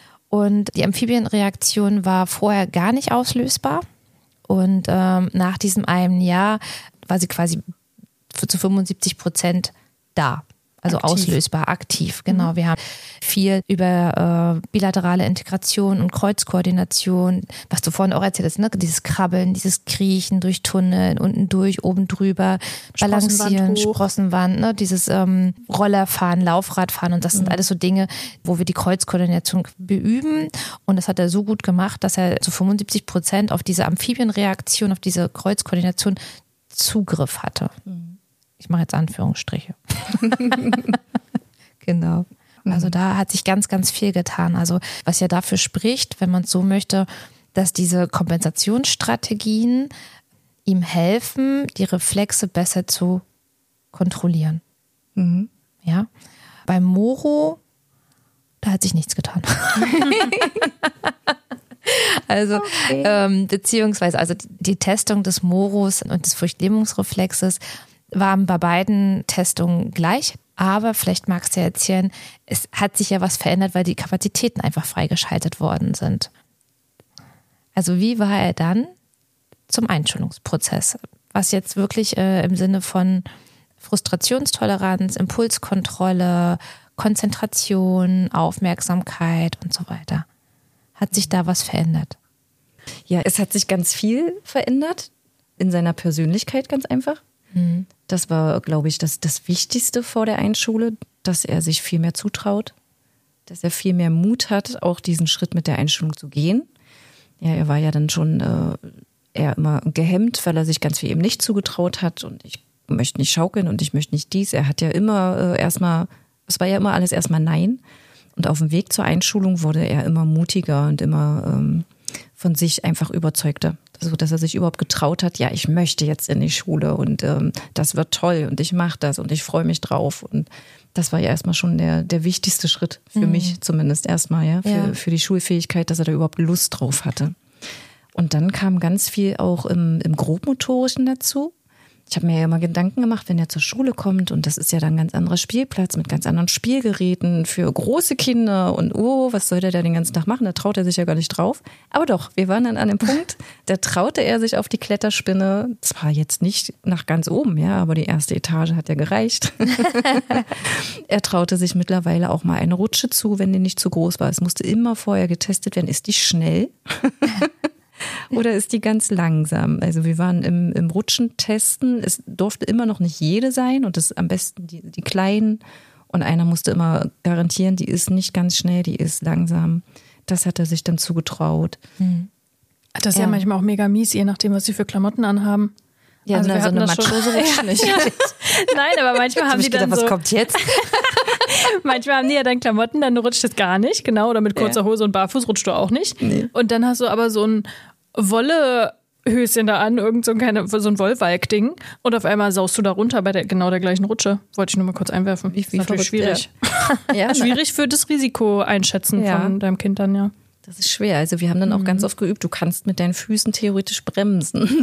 Und die Amphibienreaktion war vorher gar nicht auslösbar. Und ähm, nach diesem einen Jahr war sie quasi zu fünfundsiebzig Prozent da. Also aktiv. Auslösbar, aktiv, genau. Mhm. Wir haben viel über äh, bilaterale Integration und Kreuzkoordination, was du vorhin auch erzählt hast, ne? Dieses Krabbeln, dieses Kriechen durch Tunnel, unten durch, oben drüber, Balancieren, Sprossenwand, ne? Dieses ähm, Rollerfahren, Laufradfahren und das sind mhm. alles so Dinge, wo wir die Kreuzkoordination beüben und das hat er so gut gemacht, dass er zu fünfundsiebzig Prozent auf diese Amphibienreaktion, auf diese Kreuzkoordination Zugriff hatte. Mhm. Ich mache jetzt Anführungsstriche. Genau. Also da hat sich ganz, ganz viel getan. Also was ja dafür spricht, wenn man es so möchte, dass diese Kompensationsstrategien ihm helfen, die Reflexe besser zu kontrollieren. Mhm. Ja. Beim Moro, da hat sich nichts getan. Also okay. ähm, beziehungsweise also die Testung des Moros und des Furchtlähmungsreflexes waren bei beiden Testungen gleich, aber vielleicht magst du ja erzählen, es hat sich ja was verändert, weil die Kapazitäten einfach freigeschaltet worden sind. Also wie war er dann zum Einschulungsprozess? Was jetzt wirklich äh, im Sinne von Frustrationstoleranz, Impulskontrolle, Konzentration, Aufmerksamkeit und so weiter. Hat sich da was verändert? Ja, es hat sich ganz viel verändert in seiner Persönlichkeit ganz einfach. Mhm. Das war, glaube ich, das, das Wichtigste vor der Einschule, dass er sich viel mehr zutraut, dass er viel mehr Mut hat, auch diesen Schritt mit der Einschulung zu gehen. Ja, er war ja dann schon äh, eher immer gehemmt, weil er sich ganz viel eben nicht zugetraut hat und ich möchte nicht schaukeln und ich möchte nicht dies. Er hat ja immer äh, erstmal, es war ja immer alles erstmal Nein. Und auf dem Weg zur Einschulung wurde er immer mutiger und immer ähm, von sich einfach überzeugter. So, dass er sich überhaupt getraut hat, ja, ich möchte jetzt in die Schule und ähm, das wird toll und ich mache das und ich freue mich drauf. Und das war ja erstmal schon der, der wichtigste Schritt für mhm. mich zumindest erstmal, ja, für, ja. für die Schulfähigkeit, dass er da überhaupt Lust drauf hatte. Und dann kam ganz viel auch im, im Grobmotorischen dazu. Ich habe mir ja immer Gedanken gemacht, wenn er zur Schule kommt und das ist ja dann ein ganz anderer Spielplatz mit ganz anderen Spielgeräten für große Kinder und oh, was soll der da den ganzen Tag machen? Da traut er sich ja gar nicht drauf. Aber doch, wir waren dann an dem Punkt, da traute er sich auf die Kletterspinne, zwar jetzt nicht nach ganz oben, ja, aber die erste Etage hat ja gereicht. Er traute sich mittlerweile auch mal eine Rutsche zu, wenn die nicht zu groß war. Es musste immer vorher getestet werden, ist die schnell? Oder ist die ganz langsam? Also wir waren im, im Rutschen testen. Es durfte immer noch nicht jede sein und das am besten die, die Kleinen. Und einer musste immer garantieren, die ist nicht ganz schnell, die ist langsam. Das hat er sich dann zugetraut. Hm. Das ist ja. ja manchmal auch mega mies, je nachdem, was sie für Klamotten anhaben. Ja, also wir so eine Matschhose rutscht nicht. Nein, aber manchmal haben die dann gedacht, so... Was kommt jetzt? Manchmal haben die ja dann Klamotten, dann rutscht es gar nicht, genau. Oder mit kurzer Hose und Barfuß rutscht du auch nicht. Nee. Und dann hast du aber so ein Wolle Höschen da an, irgend so ein, keine, so ein Wollwalk-Ding und auf einmal saust du da runter bei der, genau der gleichen Rutsche. Wollte ich nur mal kurz einwerfen. Wie, wie das ist natürlich schwierig. Ja. Ja, schwierig für das Risiko einschätzen ja. von deinem Kind dann, ja. Das ist schwer. Also wir haben dann auch mhm. ganz oft geübt, du kannst mit deinen Füßen theoretisch bremsen.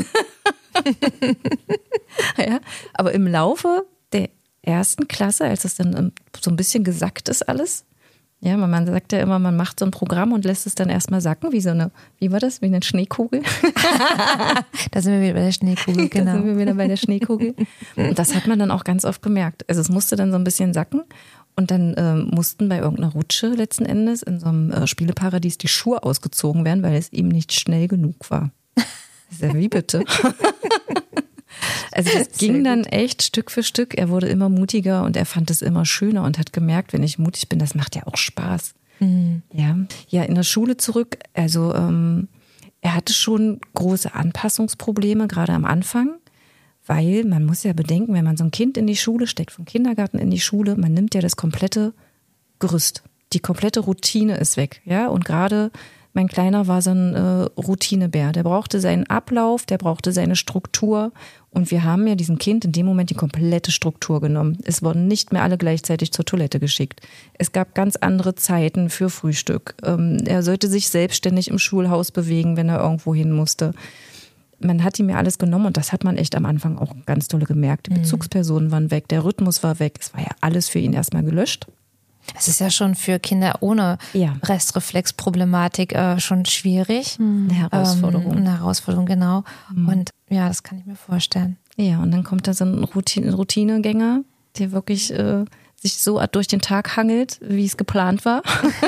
Ja, aber im Laufe der ersten Klasse, als es dann so ein bisschen gesackt ist alles, ja, man sagt ja immer, man macht so ein Programm und lässt es dann erstmal sacken, wie so eine, wie war das, wie eine Schneekugel? Da sind wir wieder bei der Schneekugel, genau. Da sind wir wieder bei der Schneekugel. Und das hat man dann auch ganz oft gemerkt. Also es musste dann so ein bisschen sacken und dann ähm, mussten bei irgendeiner Rutsche letzten Endes in so einem äh, Spieleparadies die Schuhe ausgezogen werden, weil es ihm nicht schnell genug war. Das ist ja wie bitte? Also das ging dann echt Stück für Stück. Er wurde immer mutiger und er fand es immer schöner und hat gemerkt, wenn ich mutig bin, das macht ja auch Spaß. Mhm. Ja. Ja, in der Schule zurück. Also ähm, er hatte schon große Anpassungsprobleme, gerade am Anfang, weil man muss ja bedenken, wenn man so ein Kind in die Schule steckt, vom Kindergarten in die Schule, man nimmt ja das komplette Gerüst. Die komplette Routine ist weg. Ja, und gerade mein Kleiner war so ein äh, Routinebär. Der brauchte seinen Ablauf, der brauchte seine Struktur. Und wir haben ja diesem Kind in dem Moment die komplette Struktur genommen. Es wurden nicht mehr alle gleichzeitig zur Toilette geschickt. Es gab ganz andere Zeiten für Frühstück. Ähm, er sollte sich selbstständig im Schulhaus bewegen, wenn er irgendwo hin musste. Man hat ihm ja alles genommen und das hat man echt am Anfang auch ganz dolle gemerkt. Die Bezugspersonen waren weg, der Rhythmus war weg. Es war ja alles für ihn erstmal gelöscht. Es ist ja schon für Kinder ohne ja. Restreflexproblematik äh, schon schwierig. Eine Herausforderung. Ähm, eine Herausforderung, genau. Mhm. Und ja, das kann ich mir vorstellen. Ja, und dann kommt da so ein Routine, Routinegänger, der wirklich äh, sich so durch den Tag hangelt, wie es geplant war.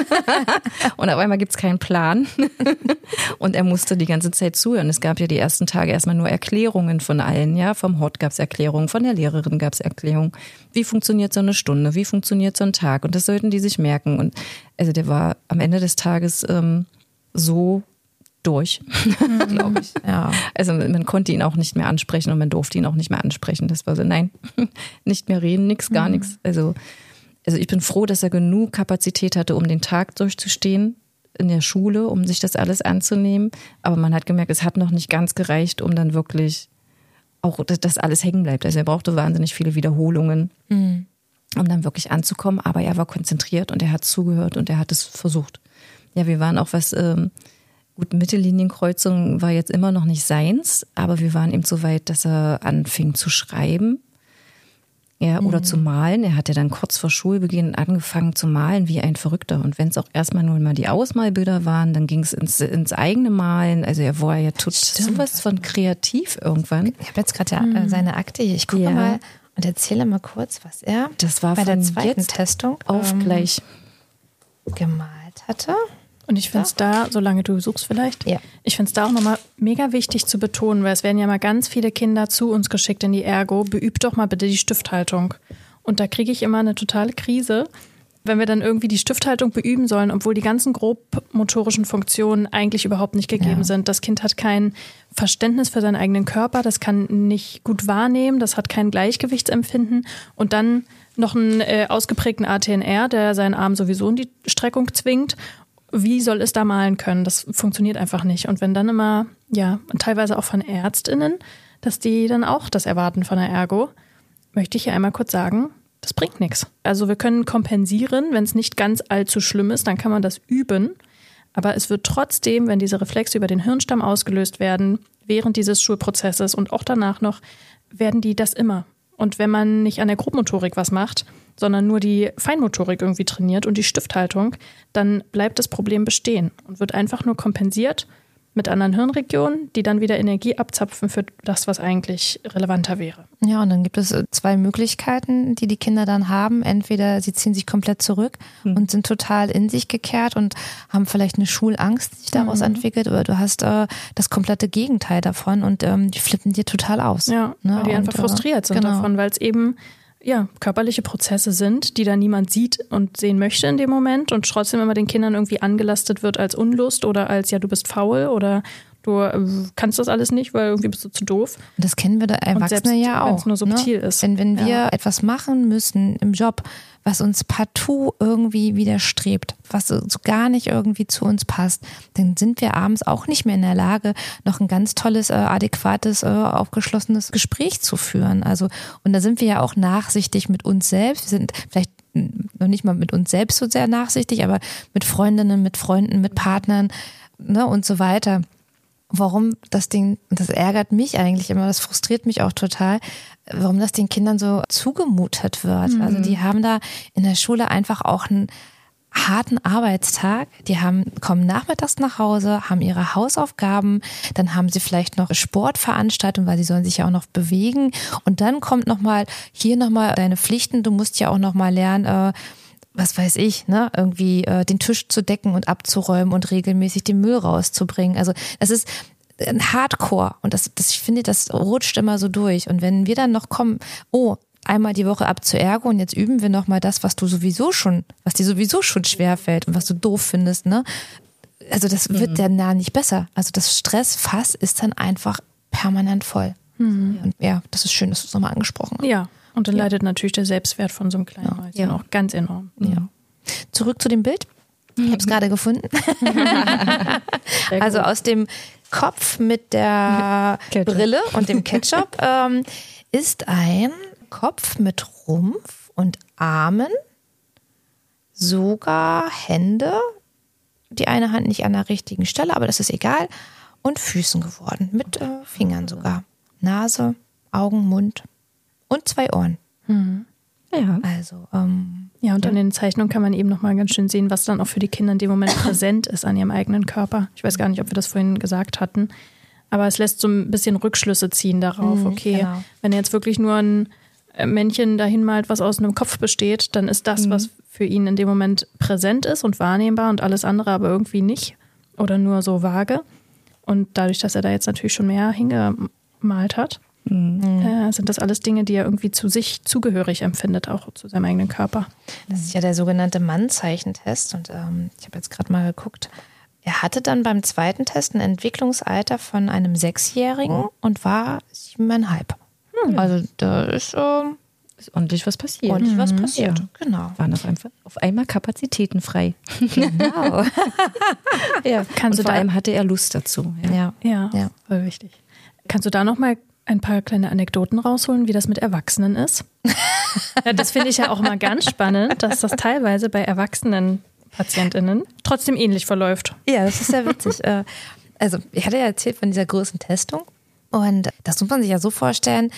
Und auf einmal gibt es keinen Plan. Und er musste die ganze Zeit zuhören. Es gab ja die ersten Tage erstmal nur Erklärungen von allen. Ja, vom Hort gab es Erklärungen, von der Lehrerin gab es Erklärungen. Wie funktioniert so eine Stunde? Wie funktioniert so ein Tag? Und das sollten die sich merken. Und also der war am Ende des Tages ähm, so durch, glaube ich. Ja. Also man konnte ihn auch nicht mehr ansprechen und man durfte ihn auch nicht mehr ansprechen. Das war so, nein, nicht mehr reden, nix, gar mhm. nichts. Also, also ich bin froh, dass er genug Kapazität hatte, um den Tag durchzustehen in der Schule, um sich das alles anzunehmen. Aber man hat gemerkt, es hat noch nicht ganz gereicht, um dann wirklich auch, dass das alles hängen bleibt. Also er brauchte wahnsinnig viele Wiederholungen, mhm. um dann wirklich anzukommen. Aber er war konzentriert und er hat zugehört und er hat es versucht. Ja, wir waren auch was... Ähm, Gut, Mittellinienkreuzung war jetzt immer noch nicht seins, aber wir waren eben so weit, dass er anfing zu schreiben, ja, oder mhm. zu malen. Er hat ja dann kurz vor Schulbeginn angefangen zu malen wie ein Verrückter. Und wenn es auch erstmal nur mal die Ausmalbilder waren, dann ging es ins, ins eigene Malen. Also er war ja tut sowas von kreativ irgendwann. Ich habe jetzt gerade ja mhm. seine Akte hier. Ich gucke ja. mal und erzähle mal kurz, was er das war bei von der zweiten jetzt Testung auf ähm, gleich gemalt hatte. Und ich finde es da, solange du suchst vielleicht, ja. ich finde es da auch nochmal mega wichtig zu betonen, weil es werden ja mal ganz viele Kinder zu uns geschickt in die Ergo, beübt doch mal bitte die Stifthaltung. Und da kriege ich immer eine totale Krise, wenn wir dann irgendwie die Stifthaltung beüben sollen, obwohl die ganzen grobmotorischen Funktionen eigentlich überhaupt nicht gegeben ja. sind. Das Kind hat kein Verständnis für seinen eigenen Körper, das kann nicht gut wahrnehmen, das hat kein Gleichgewichtsempfinden und dann noch einen äh, ausgeprägten A T N R, der seinen Arm sowieso in die Streckung zwingt. Wie soll es da malen können? Das funktioniert einfach nicht. Und wenn dann immer, ja, teilweise auch von ÄrztInnen, dass die dann auch das erwarten von der Ergo, möchte ich hier einmal kurz sagen, das bringt nichts. Also wir können kompensieren, wenn es nicht ganz allzu schlimm ist, dann kann man das üben. Aber es wird trotzdem, wenn diese Reflexe über den Hirnstamm ausgelöst werden, während dieses Schulprozesses und auch danach noch, werden die das immer. Und wenn man nicht an der Grobmotorik was macht, sondern nur die Feinmotorik irgendwie trainiert und die Stifthaltung, dann bleibt das Problem bestehen und wird einfach nur kompensiert mit anderen Hirnregionen, die dann wieder Energie abzapfen für das, was eigentlich relevanter wäre. Ja, und dann gibt es zwei Möglichkeiten, die die Kinder dann haben. Entweder sie ziehen sich komplett zurück mhm. und sind total in sich gekehrt und haben vielleicht eine Schulangst, die sich daraus mhm. entwickelt, oder du hast äh, das komplette Gegenteil davon und ähm, die flippen dir total aus. Ja, ne? weil die und, einfach frustriert sind genau. davon, weil es eben ja, körperliche Prozesse sind, die da niemand sieht und sehen möchte in dem Moment und trotzdem immer den Kindern irgendwie angelastet wird als Unlust oder als, ja, du bist faul oder du du äh, kannst das alles nicht, weil irgendwie bist du zu doof. Und das kennen wir da Erwachsene ja auch. Wenn es nur subtil ne? ist. Wenn, wenn wir ja. etwas machen müssen im Job, was uns partout irgendwie widerstrebt, was so gar nicht irgendwie zu uns passt, dann sind wir abends auch nicht mehr in der Lage, noch ein ganz tolles, äh, adäquates, äh, aufgeschlossenes Gespräch zu führen. Also, und da sind wir ja auch nachsichtig mit uns selbst. Wir sind vielleicht noch nicht mal mit uns selbst so sehr nachsichtig, aber mit Freundinnen, mit Freunden, mit Partnern, ne, und so weiter. Warum das Ding, das ärgert mich eigentlich immer, das frustriert mich auch total, warum das den Kindern so zugemutet wird. Mhm. Also die haben da in der Schule einfach auch einen harten Arbeitstag. Die haben, kommen nachmittags nach Hause, haben ihre Hausaufgaben, dann haben sie vielleicht noch Sportveranstaltungen, weil sie sollen sich ja auch noch bewegen. Und dann kommt nochmal, hier nochmal deine Pflichten, du musst ja auch nochmal lernen, äh, was weiß ich, ne, irgendwie äh, den Tisch zu decken und abzuräumen und regelmäßig den Müll rauszubringen. Also das ist ein Hardcore und das, das ich finde, das rutscht immer so durch. Und wenn wir dann noch kommen, oh, einmal die Woche ab zur Ergo und jetzt üben wir nochmal das, was du sowieso schon, was dir sowieso schon schwerfällt und was du doof findest, ne? Also das wird mhm. der nah nicht besser. Also das Stressfass ist dann einfach permanent voll. Mhm. Und ja, das ist schön, dass du es nochmal angesprochen hast. Ja. Und dann ja. leidet natürlich der Selbstwert von so einem kleinen ja. Häuschen ja. auch ganz enorm. Ja. Zurück zu dem Bild. Ich habe es gerade gefunden. Also aus dem Kopf mit der Ketchup. Brille und dem Ketchup ähm, ist ein Kopf mit Rumpf und Armen, sogar Hände, die eine Hand nicht an der richtigen Stelle, aber das ist egal, und Füßen geworden, mit äh, Fingern sogar. Nase, Augen, Mund. Und zwei Ohren. Mhm. Ja. Also, ähm, ja, und ja. an den Zeichnungen kann man eben nochmal ganz schön sehen, was dann auch für die Kinder in dem Moment präsent ist an ihrem eigenen Körper. Ich weiß gar nicht, ob wir das vorhin gesagt hatten, aber es lässt so ein bisschen Rückschlüsse ziehen darauf, okay, mhm, genau. Wenn jetzt wirklich nur ein Männchen dahin malt, was aus einem Kopf besteht, dann ist das, mhm. was für ihn in dem Moment präsent ist und wahrnehmbar und alles andere aber irgendwie nicht oder nur so vage. Und dadurch, dass er da jetzt natürlich schon mehr hingemalt hat, Mhm. Äh, sind das alles Dinge, die er irgendwie zu sich zugehörig empfindet, auch zu seinem eigenen Körper. Das ist ja der sogenannte Mann-Zeichentest und ähm, ich habe jetzt gerade mal geguckt. Er hatte dann beim zweiten Test ein Entwicklungsalter von einem Sechsjährigen und war siebeneinhalb. Hm. Also da ist, ähm, ist ordentlich was passiert. Ordentlich mhm. was passiert, ja. Genau. Waren auf, einfach, auf einmal Kapazitäten frei. Genau. Ja. Kannst und du vor da, allem hatte er Lust dazu. Ja, ja, ja. voll wichtig. Kannst du da nochmal ein paar kleine Anekdoten rausholen, wie das mit Erwachsenen ist? Ja, das finde ich ja auch immer ganz spannend, dass das teilweise bei erwachsenen PatientInnen trotzdem ähnlich verläuft. Ja, das ist sehr witzig. Also ich hatte ja erzählt von dieser großen Testung und das muss man sich ja so vorstellen,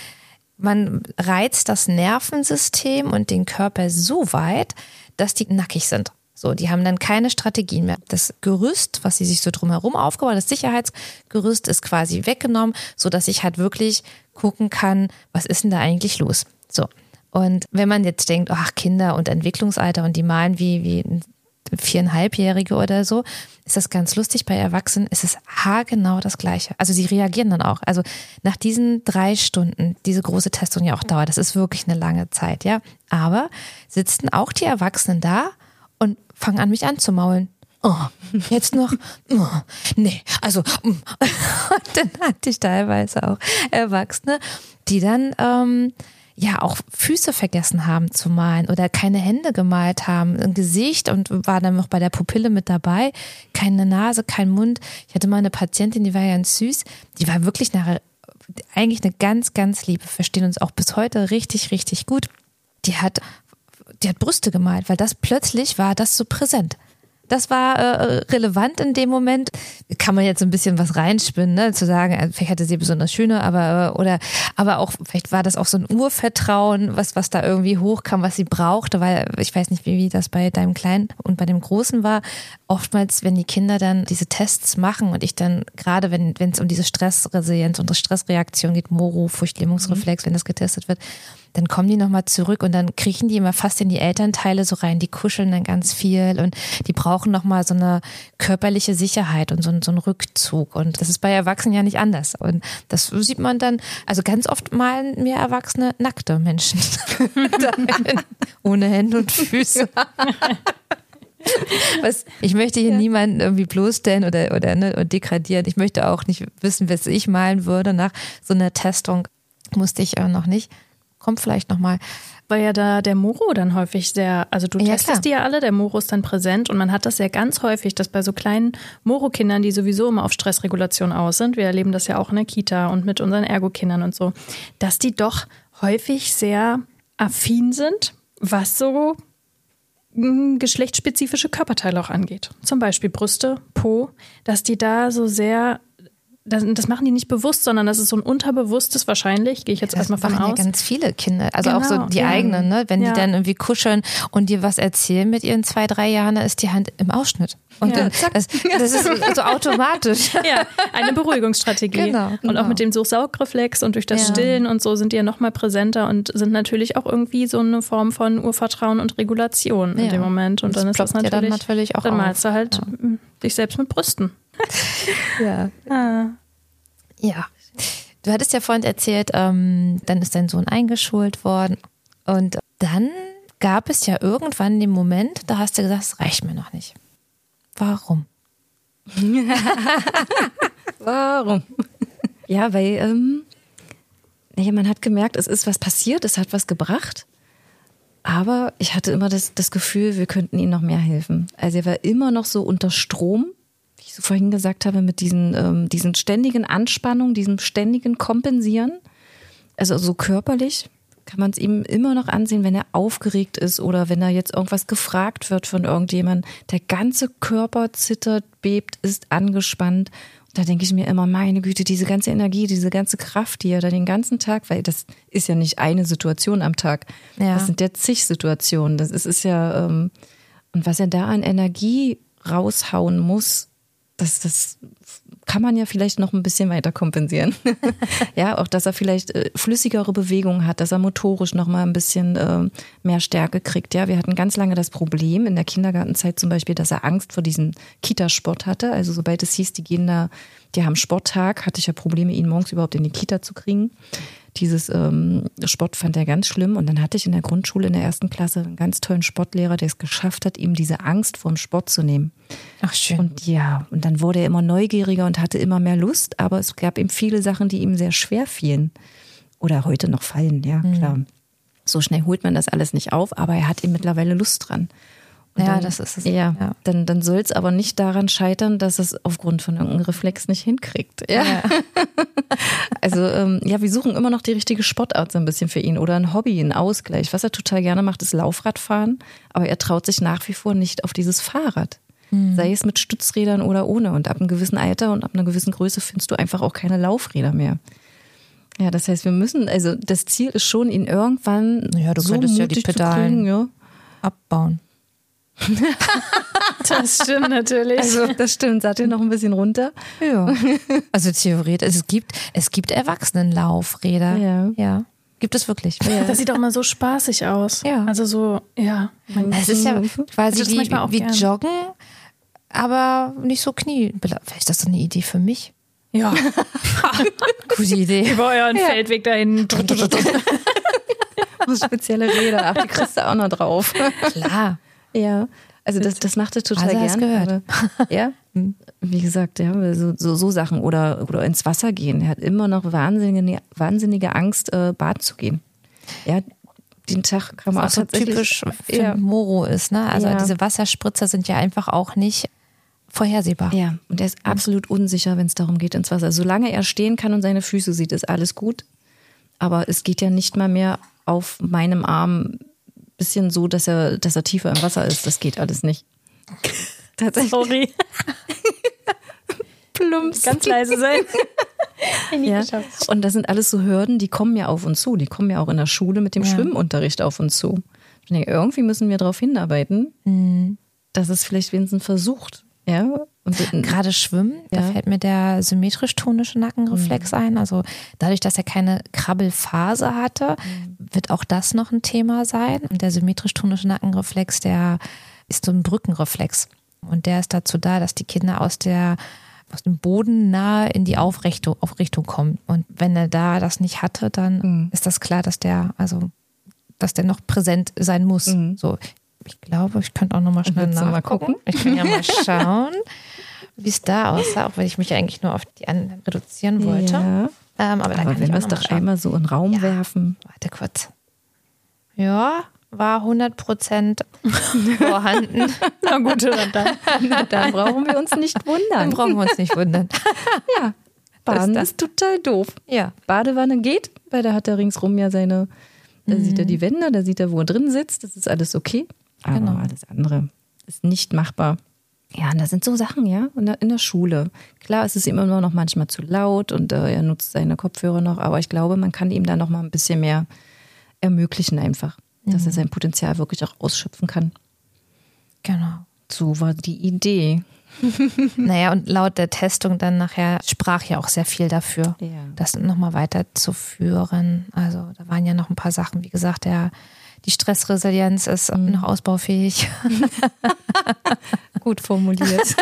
man reizt das Nervensystem und den Körper so weit, dass die nackig sind. So, die haben dann keine Strategien mehr. Das Gerüst, was sie sich so drumherum aufgebaut, das Sicherheitsgerüst ist quasi weggenommen, sodass ich halt wirklich gucken kann, was ist denn da eigentlich los? So. Und wenn man jetzt denkt, ach, Kinder und Entwicklungsalter und die malen wie, wie viereinhalbjährige oder so, ist das ganz lustig. Bei Erwachsenen ist es haargenau das Gleiche. Also sie reagieren dann auch. Also nach diesen drei Stunden, diese große Testung ja auch dauert, das ist wirklich eine lange Zeit, ja. Aber sitzen auch die Erwachsenen da und fangen an, mich anzumaulen. Oh, jetzt noch? Oh, nee, also und dann hatte ich teilweise auch Erwachsene, die dann ähm, ja auch Füße vergessen haben zu malen oder keine Hände gemalt haben, ein Gesicht und war dann noch bei der Pupille mit dabei, keine Nase, kein Mund. Ich hatte mal eine Patientin, die war ganz süß, die war wirklich nachher eigentlich eine ganz, ganz liebe, verstehen uns auch bis heute richtig, richtig gut. Die hat Die hat Brüste gemalt, weil das plötzlich war das so präsent. Das war äh, relevant in dem Moment. Kann man jetzt ein bisschen was reinspinnen, ne? Zu sagen, also vielleicht hatte sie besonders schöne, aber oder aber auch vielleicht war das auch so ein Urvertrauen, was was da irgendwie hochkam, was sie brauchte, weil ich weiß nicht, wie, wie das bei deinem Kleinen und bei dem Großen war. Oftmals, wenn die Kinder dann diese Tests machen und ich dann gerade, wenn wenn es um diese Stressresilienz und Stressreaktion geht, Moro, Furchtlähmungsreflex, mhm. wenn das getestet wird, dann kommen die nochmal zurück und dann kriechen die immer fast in die Elternteile so rein, die kuscheln dann ganz viel und die brauchen nochmal so eine körperliche Sicherheit und so, so einen Rückzug und das ist bei Erwachsenen ja nicht anders und das sieht man dann, also ganz oft malen mir Erwachsene nackte Menschen ohne Hände und Füße. Was, ich möchte hier ja. niemanden irgendwie bloßstellen oder, oder ne, degradieren. Ich möchte auch nicht wissen, was ich malen würde. Nach so einer Testung musste ich auch noch nicht. Kommt vielleicht nochmal. Weil ja da der Moro dann häufig sehr, also du Ja, testest klar. die ja alle, der Moro ist dann präsent und man hat das ja ganz häufig, dass bei so kleinen Moro-Kindern, die sowieso immer auf Stressregulation aus sind, wir erleben das ja auch in der Kita und mit unseren Ergo-Kindern und so, dass die doch häufig sehr affin sind, was so mh, geschlechtsspezifische Körperteile auch angeht. Zum Beispiel Brüste, Po, dass die da so sehr, das, das machen die nicht bewusst, sondern das ist so ein unterbewusstes wahrscheinlich, gehe ich jetzt Das erstmal von machen aus. ja ganz viele Kinder, also Genau, auch so die ja. eigenen, ne? Wenn Ja. die dann irgendwie kuscheln und dir was erzählen mit ihren zwei, drei Jahren, da ist die Hand im Ausschnitt. Und Ja, dann, das, das ist so automatisch. Ja, eine Beruhigungsstrategie. Genau, Und genau. auch mit dem Such-Saug-Reflex und durch das Ja. Stillen und so sind die ja noch mal präsenter und sind natürlich auch irgendwie so eine Form von Urvertrauen und Regulation in Ja. dem Moment. Und Das dann ist das ploppt ja natürlich, dann natürlich auch dann auf. malst du halt Ja. m, dich selbst mit Brüsten. Ja. Ah. Ja. Du hattest ja vorhin erzählt, ähm, dann ist dein Sohn eingeschult worden und dann gab es ja irgendwann den Moment, da hast du gesagt, es reicht mir noch nicht. Warum? Warum? Ja, weil ähm, naja, man hat gemerkt, es ist was passiert, es hat was gebracht. Aber ich hatte immer das, das Gefühl, wir könnten ihm noch mehr helfen. Also er war immer noch so unter Strom, wie ich so vorhin gesagt habe, mit diesen, ähm, diesen ständigen Anspannungen, diesem ständigen Kompensieren. Also so körperlich kann man es ihm immer noch ansehen, wenn er aufgeregt ist oder wenn er jetzt irgendwas gefragt wird von irgendjemandem. Der ganze Körper zittert, bebt, ist angespannt. Und da denke ich mir immer, meine Güte, diese ganze Energie, diese ganze Kraft, die er da den ganzen Tag, weil das ist ja nicht eine Situation am Tag. Ja. Das sind ja zig Situationen. Das ist, ist ja, ähm, und was er da an Energie raushauen muss, das, das kann man ja vielleicht noch ein bisschen weiter kompensieren. Ja, auch, dass er vielleicht äh, flüssigere Bewegungen hat, dass er motorisch noch mal ein bisschen äh, mehr Stärke kriegt. Ja, wir hatten ganz lange das Problem in der Kindergartenzeit zum Beispiel, dass er Angst vor diesem Kita-Sport hatte. Also sobald es hieß, die gehen da, die haben Sporttag, hatte ich ja Probleme, ihn morgens überhaupt in die Kita zu kriegen. Dieses ähm, Sport fand er ganz schlimm. Und dann hatte ich in der Grundschule in der ersten Klasse einen ganz tollen Sportlehrer, der es geschafft hat, ihm diese Angst vor dem Sport zu nehmen. Ach schön. Und ja, und dann wurde er immer neugieriger und hatte immer mehr Lust, aber es gab ihm viele Sachen, die ihm sehr schwer fielen. Oder heute noch fallen, ja, Mhm. klar. So schnell holt man das alles nicht auf, aber er hat ihm mittlerweile Lust dran. Und Ja, dann, das ist es. Ja, Ja. dann, dann soll es aber nicht daran scheitern, dass es aufgrund von irgendeinem Reflex nicht hinkriegt. Ja. Ja. Also ähm, ja, wir suchen immer noch die richtige Sportart so ein bisschen für ihn oder ein Hobby, ein Ausgleich. Was er total gerne macht, ist Laufradfahren, aber er traut sich nach wie vor nicht auf dieses Fahrrad. Mhm. Sei es mit Stützrädern oder ohne. Und ab einem gewissen Alter und ab einer gewissen Größe findest du einfach auch keine Laufräder mehr. Ja, das heißt, wir müssen, also das Ziel ist schon, ihn irgendwann Ja, du so könntest ja mutig die zu Pedalen kriegen, ja. abbauen. Das stimmt natürlich. Also das stimmt, sattel noch ein bisschen runter. Ja. Also theoretisch, es gibt, es gibt Erwachsenenlaufräder. Ja. Ja. Gibt es wirklich. Das sieht auch mal so spaßig aus. Ja. Also so, ja. Man, Es ist ja quasi Das wie, manchmal auch wie gern. Joggen, aber nicht so Knie. Vielleicht ist das so eine Idee für mich. ja. Gute Idee. Über euren Feldweg dahin. Spezielle Räder, ach, die kriegst du auch noch drauf. Klar. Ja, also das, das macht er total Also hast gerne. gehört. Aber, ja, wie gesagt, ja, so, so, so Sachen oder, oder ins Wasser gehen. Er hat immer noch wahnsinnige, wahnsinnige Angst, äh, baden zu gehen. Ja, den Tag kann man auch Was auch so tatsächlich, typisch für ja. Moro ist, ne? Also Ja. diese Wasserspritzer sind ja einfach auch nicht vorhersehbar. Ja, und er ist absolut unsicher, wenn es darum geht ins Wasser. Solange er stehen kann und seine Füße sieht, ist alles gut. Aber es geht ja nicht mal mehr auf meinem Arm bisschen so, dass er, dass er tiefer im Wasser ist. Das geht alles nicht. Tatsächlich. Sorry. Plumps. Ganz leise sein. Ja. Und das sind alles so Hürden, die kommen ja auf uns zu. Die kommen ja auch in der Schule mit dem Ja. Schwimmunterricht auf uns zu. Ich denke, irgendwie müssen wir darauf hinarbeiten, Mhm. dass es vielleicht wenigstens versucht. Ja. Und Gerade Schwimmen, da Ja. fällt mir der symmetrisch-tonische Nackenreflex ein. Also dadurch, dass er keine Krabbelphase hatte, wird auch das noch ein Thema sein. Und der symmetrisch-tonische Nackenreflex, der ist so ein Brückenreflex. Und der ist dazu da, dass die Kinder aus der aus dem Boden nahe in die Aufrichtung, Aufrichtung kommen. Und wenn er da das nicht hatte, dann Mhm. ist das klar, dass der, also, dass der noch präsent sein muss. Mhm. So. Ich glaube, ich könnte auch nochmal schnell Willst du mal nachgucken. gucken? Ich kann ja mal schauen, wie es da aussah, auch wenn ich mich eigentlich nur auf die anderen reduzieren wollte. Ja. Ähm, aber da Aber kann wenn ich wir auch es noch mal doch schauen. einmal so in den Raum Ja. werfen. Warte kurz. Ja, war hundert Prozent vorhanden. Na gut, dann. Na, da brauchen wir uns nicht Dann wundern. brauchen wir uns nicht wundern. Ja, Baden Das ist total doof. Ja. Badewanne geht, weil da hat er ringsrum ja seine, da sieht er die Wände, da sieht er, wo er drin sitzt, das ist alles okay. Aber Genau. alles andere ist nicht machbar. Ja, und das sind so Sachen, ja, in der, in der Schule. Klar, es ist ihm immer noch manchmal zu laut und äh, er nutzt seine Kopfhörer noch, aber ich glaube, man kann ihm da noch mal ein bisschen mehr ermöglichen einfach, dass er sein Potenzial wirklich auch ausschöpfen kann. Genau. So war die Idee. Naja, und laut der Testung dann nachher sprach ja auch sehr viel dafür, Ja. das nochmal weiterzuführen. Also da waren ja noch ein paar Sachen, wie gesagt, der, die Stressresilienz ist noch ausbaufähig. Gut formuliert.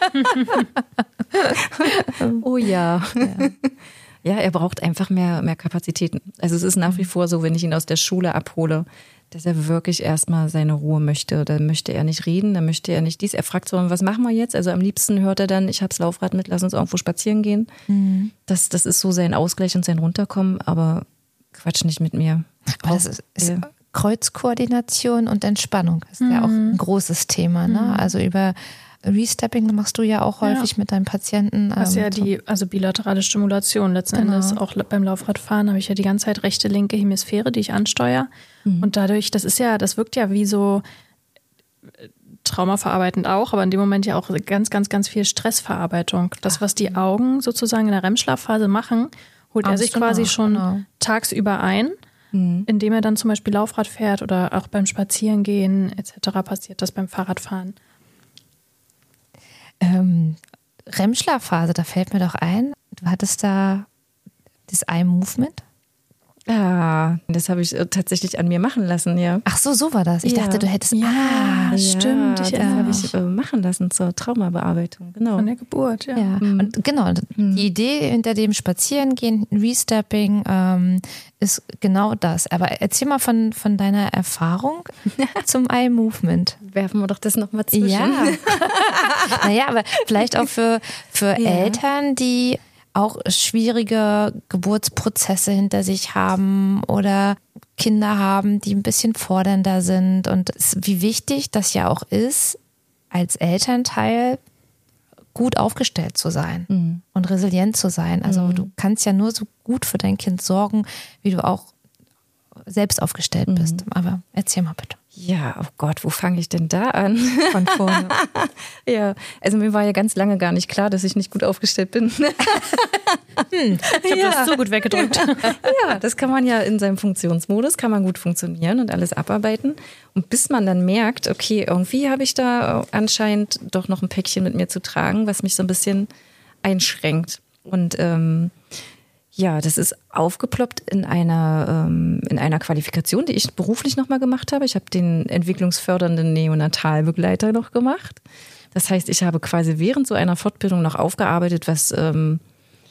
Oh ja. ja. Ja, er braucht einfach mehr, mehr Kapazitäten. Also es ist nach wie vor so, wenn ich ihn aus der Schule abhole, dass er wirklich erstmal seine Ruhe möchte. Da möchte er nicht reden, da möchte er nicht dies. Er fragt so, was machen wir jetzt? Also am liebsten hört er dann, ich hab's Laufrad mit, lass uns irgendwo spazieren gehen. Mhm. Das, das ist so sein Ausgleich und sein Runterkommen, aber Quatsch nicht mit mir. Aber das ist, ist Kreuzkoordination und Entspannung ist mhm. ja auch ein großes Thema. Ne? Mhm. Also über Restepping machst du ja auch häufig ja. mit deinen Patienten. Was ähm, ja die, also bilaterale Stimulation letzten genau. Endes, auch beim Laufradfahren habe ich ja die ganze Zeit rechte, linke Hemisphäre, die ich ansteuere. Mhm. Und dadurch, das ist ja, das wirkt ja wie so traumaverarbeitend auch, aber in dem Moment ja auch ganz, ganz, ganz viel Stressverarbeitung. Das, was die Augen sozusagen in der R E M-Schlafphase machen, holt er sich quasi genau, schon genau. tagsüber ein. Mhm. Indem er dann zum Beispiel Laufrad fährt oder auch beim Spazierengehen et cetera passiert das beim Fahrradfahren. Ähm, R E M-Schlafphase, da fällt mir doch ein, du hattest da das Eye-Movement. Ah, das habe ich tatsächlich an mir machen lassen, ja. Ach so, so war das. Ich ja. dachte, du hättest... Ja, ah, stimmt. Ich das habe ich äh, machen lassen zur Traumabearbeitung, genau. Von der Geburt, ja. ja. Mhm. Und genau, mhm. die Idee hinter dem Spazierengehen, Restepping, ähm, ist genau das. Aber erzähl mal von, von deiner Erfahrung zum Eye-Movement. Werfen wir doch das nochmal zwischen. Ja. Naja, aber vielleicht auch für, für ja. Eltern, die auch schwierige Geburtsprozesse hinter sich haben oder Kinder haben, die ein bisschen fordernder sind. Und wie wichtig das ja auch ist, als Elternteil gut aufgestellt zu sein mhm. und resilient zu sein. Also mhm. du kannst ja nur so gut für dein Kind sorgen, wie du auch selbst aufgestellt bist. Mhm. Aber erzähl mal bitte. Ja, oh Gott, wo fange ich denn da an? Von vorne. Ja, also mir war ja ganz lange gar nicht klar, dass ich nicht gut aufgestellt bin. hm, ich habe ja. das so gut weggedrückt. Ja, das kann man ja in seinem Funktionsmodus, kann man gut funktionieren und alles abarbeiten. Und bis man dann merkt, okay, irgendwie habe ich da anscheinend doch noch ein Päckchen mit mir zu tragen, was mich so ein bisschen einschränkt. Und ähm, ja, das ist aufgeploppt in einer, ähm, in einer Qualifikation, die ich beruflich nochmal gemacht habe. Ich habe den entwicklungsfördernden Neonatalbegleiter noch gemacht. Das heißt, ich habe quasi während so einer Fortbildung noch aufgearbeitet, was, ähm,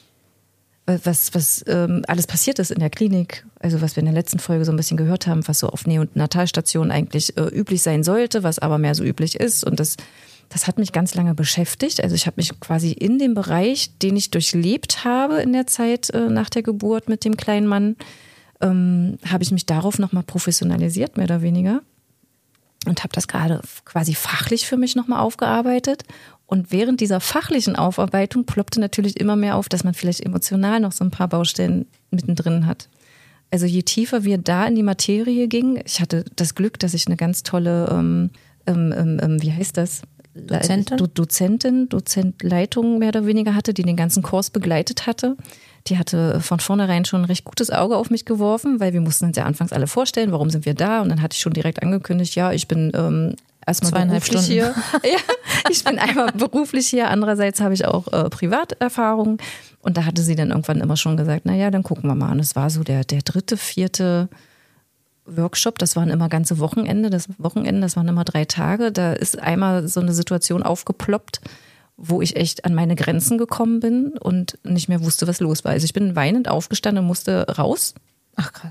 was, was ähm, alles passiert ist in der Klinik. Also was wir in der letzten Folge so ein bisschen gehört haben, was so auf Neonatalstationen eigentlich äh, üblich sein sollte, was aber mehr so üblich ist. Und das Das hat mich ganz lange beschäftigt. Also ich habe mich quasi in dem Bereich, den ich durchlebt habe in der Zeit äh, nach der Geburt mit dem kleinen Mann, ähm, habe ich mich darauf nochmal professionalisiert, mehr oder weniger. Und habe das gerade quasi fachlich für mich nochmal aufgearbeitet. Und während dieser fachlichen Aufarbeitung ploppte natürlich immer mehr auf, dass man vielleicht emotional noch so ein paar Baustellen mittendrin hat. Also je tiefer wir da in die Materie gingen, ich hatte das Glück, dass ich eine ganz tolle, ähm, ähm, ähm, wie heißt das? Dozentin? Do- Dozentin, Dozentleitung mehr oder weniger hatte, die den ganzen Kurs begleitet hatte. Die hatte von vornherein schon ein recht gutes Auge auf mich geworfen, weil wir mussten uns ja anfangs alle vorstellen, warum sind wir da? Und dann hatte ich schon direkt angekündigt, ja, ich bin ähm, erstmal Zweieinhalb beruflich Stunden. hier. Ja, ich bin einmal beruflich hier, andererseits habe ich auch äh, Privaterfahrung. Und da hatte sie dann irgendwann immer schon gesagt, na ja, dann gucken wir mal. Und es war so der, der dritte, vierte Workshop, das waren immer ganze Wochenende, das Wochenende, das waren immer drei Tage. Da ist einmal so eine Situation aufgeploppt, wo ich echt an meine Grenzen gekommen bin und nicht mehr wusste, was los war. Also ich bin weinend aufgestanden und musste raus. Ach krass.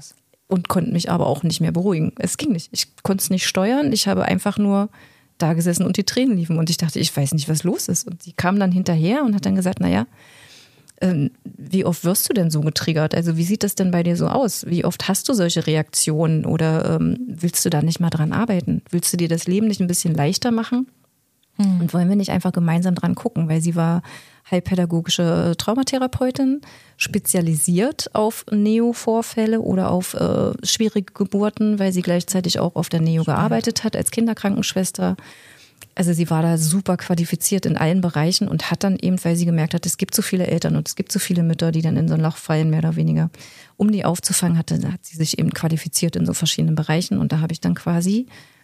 und konnte mich aber auch nicht mehr beruhigen. Es ging nicht. Ich konnte es nicht steuern. Ich habe einfach nur da gesessen und die Tränen liefen. Und ich dachte, ich weiß nicht, was los ist. Und sie kam dann hinterher und hat dann gesagt, naja, ähm, wie oft wirst du denn so getriggert? Also wie sieht das denn bei dir so aus? Wie oft hast du solche Reaktionen oder ähm, willst du da nicht mal dran arbeiten? Willst du dir das Leben nicht ein bisschen leichter machen? Hm. Und wollen wir nicht einfach gemeinsam dran gucken? Weil sie war heilpädagogische Traumatherapeutin, spezialisiert auf Neo-Vorfälle oder auf äh, schwierige Geburten, weil sie gleichzeitig auch auf der Neo gearbeitet hat als Kinderkrankenschwester. Also sie war da super qualifiziert in allen Bereichen und hat dann eben, weil sie gemerkt hat, es gibt so viele Eltern und es gibt so viele Mütter, die dann in so ein Loch fallen, mehr oder weniger. Um die aufzufangen, hatte, hat sie sich eben qualifiziert in so verschiedenen Bereichen. Und da habe ich dann quasi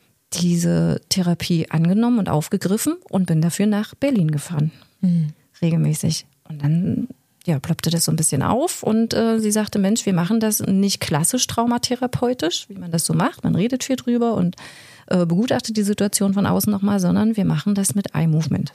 diese Therapie angenommen und aufgegriffen und bin dafür nach Berlin gefahren. Mhm. Regelmäßig. Und dann ja, ploppte das so ein bisschen auf und äh, sie sagte, Mensch, wir machen das nicht klassisch traumatherapeutisch, wie man das so macht. Man redet viel drüber und äh, begutachtet die Situation von außen nochmal, sondern wir machen das mit Eye Movement.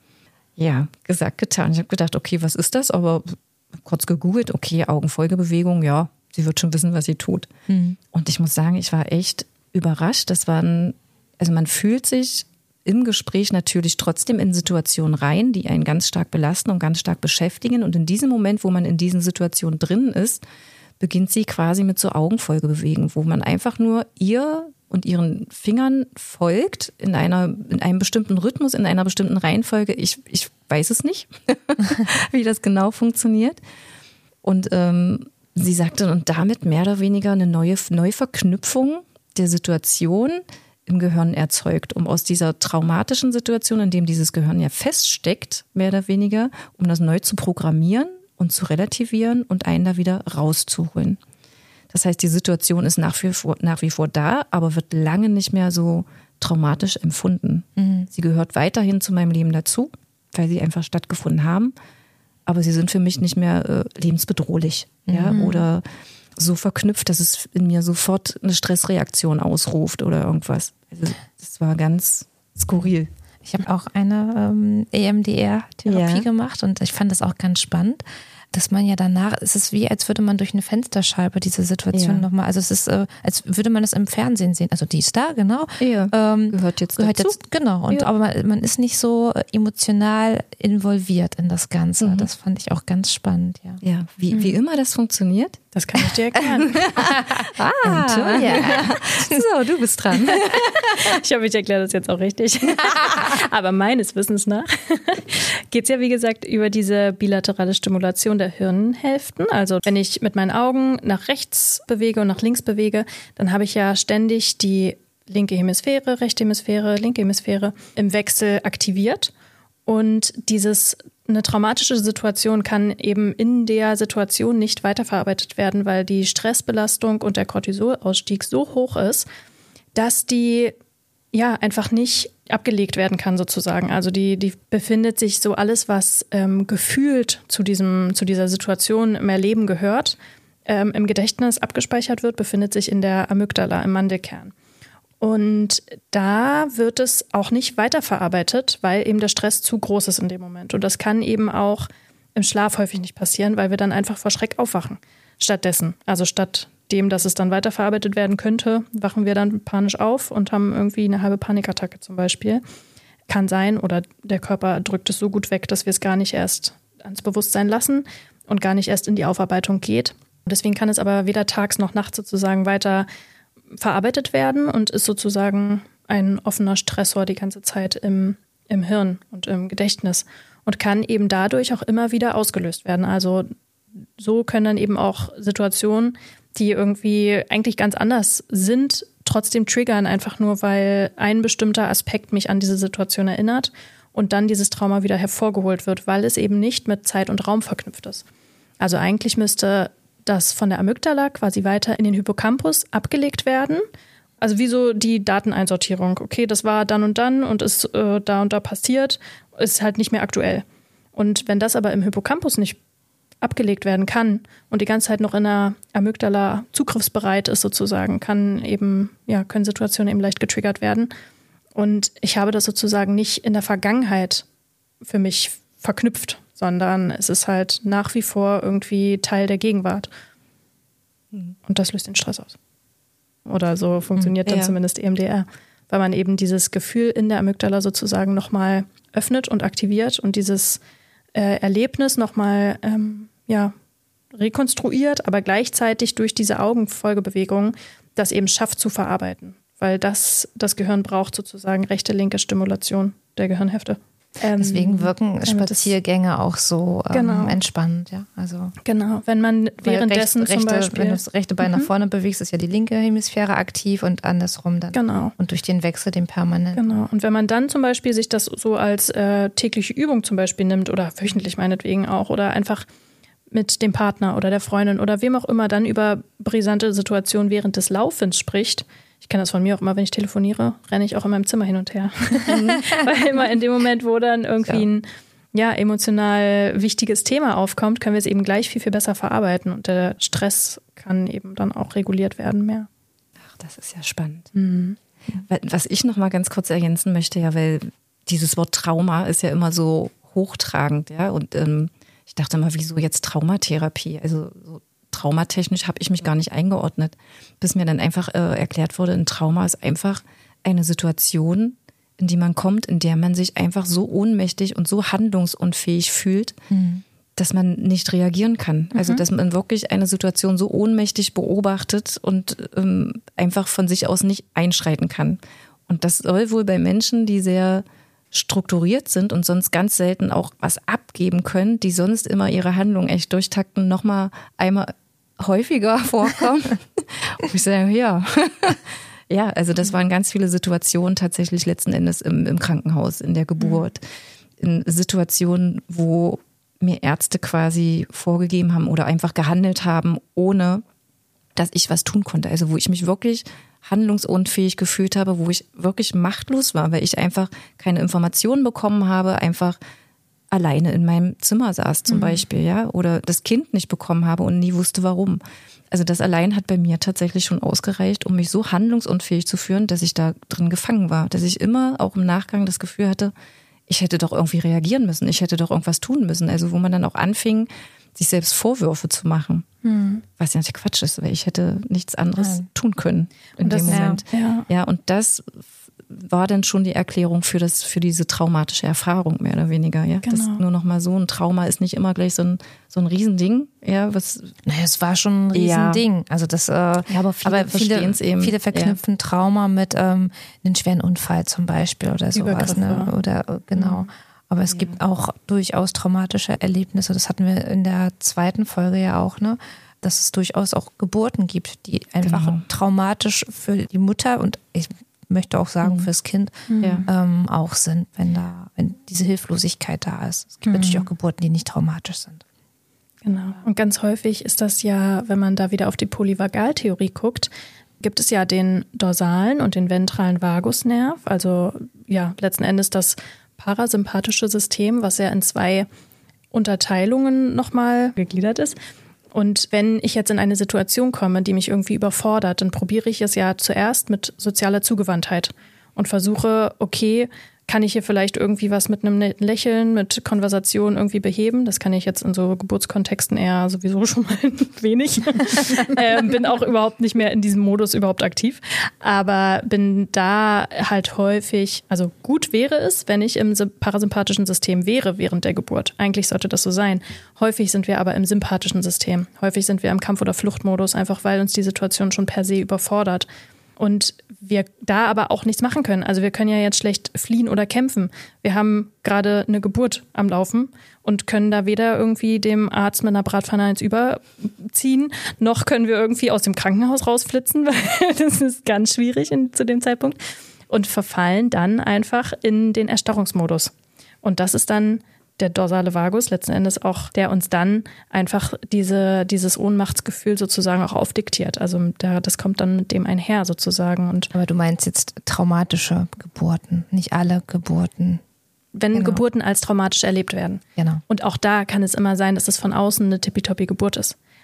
Ja, gesagt, getan. Ich habe gedacht, okay, was ist das? Aber kurz gegoogelt, okay, Augenfolgebewegung, ja, sie wird schon wissen, was sie tut. Mhm. Und ich muss sagen, ich war echt überrascht. Das waren, also man fühlt sich im Gespräch natürlich trotzdem in Situationen rein, die einen ganz stark belasten und ganz stark beschäftigen. Und in diesem Moment, wo man in diesen Situationen drin ist, beginnt sie quasi mit so Augenfolgebewegen, wo man einfach nur ihr und ihren Fingern folgt in einer, in einem bestimmten Rhythmus, in einer bestimmten Reihenfolge. Ich, ich weiß es nicht, wie das genau funktioniert. Und ähm, sie sagte, und damit mehr oder weniger eine neue Neuverknüpfung der Situation im Gehirn erzeugt, um aus dieser traumatischen Situation, in dem dieses Gehirn ja feststeckt, mehr oder weniger, um das neu zu programmieren und zu relativieren und einen da wieder rauszuholen. Das heißt, die Situation ist nach wie vor, nach wie vor da, aber wird lange nicht mehr so traumatisch empfunden. Mhm. Sie gehört weiterhin zu meinem Leben dazu, weil sie einfach stattgefunden haben, aber sie sind für mich nicht mehr äh, lebensbedrohlich, mhm. ja, oder so verknüpft, dass es in mir sofort eine Stressreaktion ausruft oder irgendwas. Also das war ganz skurril. Ich habe auch eine ähm, E M D R-Therapie ja. gemacht und ich fand das auch ganz spannend, dass man ja danach, es ist wie, als würde man durch eine Fensterscheibe diese Situation ja. nochmal, also es ist, äh, als würde man das im Fernsehen sehen. Also die ist da, genau. Ja. Ähm, gehört jetzt gehört dazu. Jetzt, genau. Und, ja. aber man, man ist nicht so emotional involviert in das Ganze. Mhm. Das fand ich auch ganz spannend, ja. Ja, wie, mhm. wie immer das funktioniert. Das kann ich dir erklären. ah, ja. So, du bist dran. Ich hoffe, ich erkläre das jetzt auch richtig. Aber meines Wissens nach geht es ja, wie gesagt, über diese bilaterale Stimulation der Hirnhälften. Also wenn ich mit meinen Augen nach rechts bewege und nach links bewege, dann habe ich ja ständig die linke Hemisphäre, rechte Hemisphäre, linke Hemisphäre im Wechsel aktiviert. Und dieses eine traumatische Situation kann eben in der Situation nicht weiterverarbeitet werden, weil die Stressbelastung und der Cortisolausstieg so hoch ist, dass die ja einfach nicht abgelegt werden kann sozusagen. Also die, die befindet sich so alles, was ähm, gefühlt zu diesem, zu dieser Situation im Erleben gehört, ähm, im Gedächtnis abgespeichert wird, befindet sich in der Amygdala, im Mandelkern. Und da wird es auch nicht weiterverarbeitet, weil eben der Stress zu groß ist in dem Moment. Und das kann eben auch im Schlaf häufig nicht passieren, weil wir dann einfach vor Schreck aufwachen. Stattdessen, also statt dem, dass es dann weiterverarbeitet werden könnte, wachen wir dann panisch auf und haben irgendwie eine halbe Panikattacke zum Beispiel. Kann sein, oder der Körper drückt es so gut weg, dass wir es gar nicht erst ans Bewusstsein lassen und gar nicht erst in die Aufarbeitung geht. Und deswegen kann es aber weder tags noch nachts sozusagen weiter verarbeitet werden und ist sozusagen ein offener Stressor die ganze Zeit im, im Hirn und im Gedächtnis und kann eben dadurch auch immer wieder ausgelöst werden. Also so können dann eben auch Situationen, die irgendwie eigentlich ganz anders sind, trotzdem triggern, einfach nur, weil ein bestimmter Aspekt mich an diese Situation erinnert und dann dieses Trauma wieder hervorgeholt wird, weil es eben nicht mit Zeit und Raum verknüpft ist. Also eigentlich müsste das von der Amygdala quasi weiter in den Hippocampus abgelegt werden. Also wie so die Dateneinsortierung. Okay, das war dann und dann und ist äh, da und da passiert, ist halt nicht mehr aktuell. Und wenn das aber im Hippocampus nicht abgelegt werden kann und die ganze Zeit noch in der Amygdala zugriffsbereit ist sozusagen, kann eben, ja, können Situationen eben leicht getriggert werden. Und ich habe das sozusagen nicht in der Vergangenheit für mich verknüpft, sondern es ist halt nach wie vor irgendwie Teil der Gegenwart. Und das löst den Stress aus. Oder so funktioniert dann ja. zumindest E M D R. Weil man eben dieses Gefühl in der Amygdala sozusagen nochmal öffnet und aktiviert und dieses äh, Erlebnis nochmal ähm, ja, rekonstruiert, aber gleichzeitig durch diese Augenfolgebewegung das eben schafft zu verarbeiten. Weil das, das Gehirn braucht sozusagen rechte, linke Stimulation der Gehirnhälfte. Ähm, Deswegen wirken Spaziergänge auch so ähm, genau. entspannend, ja. Also genau, wenn man währenddessen recht, zum rechte, Beispiel... wenn du das rechte Bein mhm. nach vorne bewegst, ist ja die linke Hemisphäre aktiv und andersrum dann. Genau. Und durch den Wechsel den permanent. Genau. Und wenn man dann zum Beispiel sich das so als äh, tägliche Übung zum Beispiel nimmt oder wöchentlich meinetwegen auch oder einfach mit dem Partner oder der Freundin oder wem auch immer dann über brisante Situationen während des Laufens spricht. Ich kenne das von mir auch immer, wenn ich telefoniere, renne ich auch in meinem Zimmer hin und her. Weil immer in dem Moment, wo dann irgendwie ein ja, emotional wichtiges Thema aufkommt, können wir es eben gleich viel, viel besser verarbeiten. Und der Stress kann eben dann auch reguliert werden mehr. Ach, das ist ja spannend. Mhm. Was ich noch mal ganz kurz ergänzen möchte, ja, weil dieses Wort Trauma ist ja immer so hochtragend, ja. Und ähm, ich dachte mal, wieso jetzt Traumatherapie? Also so traumatechnisch habe ich mich gar nicht eingeordnet, bis mir dann einfach äh, erklärt wurde, ein Trauma ist einfach eine Situation, in die man kommt, in der man sich einfach so ohnmächtig und so handlungsunfähig fühlt, mhm. dass man nicht reagieren kann. Mhm. Also dass man wirklich eine Situation so ohnmächtig beobachtet und ähm, einfach von sich aus nicht einschreiten kann. Und das soll wohl bei Menschen, die sehr strukturiert sind und sonst ganz selten auch was abgeben können, die sonst immer ihre Handlungen echt durchtakten, nochmal einmal häufiger vorkommen. Und ich sage, ja. Ja, also das waren ganz viele Situationen tatsächlich letzten Endes im, im Krankenhaus, in der Geburt. In Situationen, wo mir Ärzte quasi vorgegeben haben oder einfach gehandelt haben, ohne dass ich was tun konnte. Also wo ich mich wirklich handlungsunfähig gefühlt habe, wo ich wirklich machtlos war, weil ich einfach keine Informationen bekommen habe, einfach alleine in meinem Zimmer saß zum mhm. Beispiel, ja, oder das Kind nicht bekommen habe und nie wusste, warum. Also das allein hat bei mir tatsächlich schon ausgereicht, um mich so handlungsunfähig zu fühlen, dass ich da drin gefangen war, dass ich immer auch im Nachgang das Gefühl hatte, ich hätte doch irgendwie reagieren müssen, ich hätte doch irgendwas tun müssen. Also wo man dann auch anfing, sich selbst Vorwürfe zu machen. Hm. Was ja natürlich Quatsch ist, weil ich hätte nichts anderes ja. tun können in das, dem Moment. Ja, ja. ja, und das war dann schon die Erklärung für das, für diese traumatische Erfahrung, mehr oder weniger. Ja, genau. Das nur noch mal so ein Trauma ist nicht immer gleich so ein, so ein Riesending. Ja, was. Naja, es war schon ein Riesending. Ja. Also das, äh, ja, aber viele, aber viele, eben. viele verknüpfen ja. Trauma mit ähm, einem schweren Unfall zum Beispiel oder sowas. Ne? Oder genau. Mhm. Aber es ja. gibt auch durchaus traumatische Erlebnisse. Das hatten wir in der zweiten Folge ja auch, ne? Dass es durchaus auch Geburten gibt, die einfach genau. traumatisch für die Mutter und ich möchte auch sagen, mhm. fürs Kind ja. ähm, auch sind, wenn da, wenn diese Hilflosigkeit da ist. Es gibt mhm. natürlich auch Geburten, die nicht traumatisch sind. Genau. Und ganz häufig ist das ja, wenn man da wieder auf die Polyvagaltheorie guckt, gibt es ja den dorsalen und den ventralen Vagusnerv, also ja, letzten Endes das parasympathische System, was ja in zwei Unterteilungen nochmal gegliedert ist. Und wenn ich jetzt in eine Situation komme, die mich irgendwie überfordert, dann probiere ich es ja zuerst mit sozialer Zugewandtheit und versuche, okay, kann ich hier vielleicht irgendwie was mit einem Lächeln, mit Konversation irgendwie beheben? Das kann ich jetzt in so Geburtskontexten eher sowieso schon mal wenig. ähm, bin auch überhaupt nicht mehr in diesem Modus überhaupt aktiv. Aber bin da halt häufig, also gut wäre es, wenn ich im parasympathischen System wäre während der Geburt. Eigentlich sollte das so sein. Häufig sind wir aber im sympathischen System. Häufig sind wir im Kampf- oder Fluchtmodus, einfach weil uns die Situation schon per se überfordert. Und wir da aber auch nichts machen können. Also wir können ja jetzt schlecht fliehen oder kämpfen. Wir haben gerade eine Geburt am Laufen und können da weder irgendwie dem Arzt mit einer Bratpfanne eins überziehen, noch können wir irgendwie aus dem Krankenhaus rausflitzen, weil das ist ganz schwierig in, zu dem Zeitpunkt. Und verfallen dann einfach in den Erstarrungsmodus. Und das ist dann der dorsale Vagus, letzten Endes auch, der uns dann einfach diese, dieses Ohnmachtsgefühl sozusagen auch aufdiktiert. Also der, das kommt dann mit dem einher sozusagen. Und aber du meinst jetzt traumatische Geburten, nicht alle Geburten. Wenn genau. Geburten als traumatisch erlebt werden. Genau. Und auch da kann es immer sein, dass es von außen eine tippitoppi Geburt ist.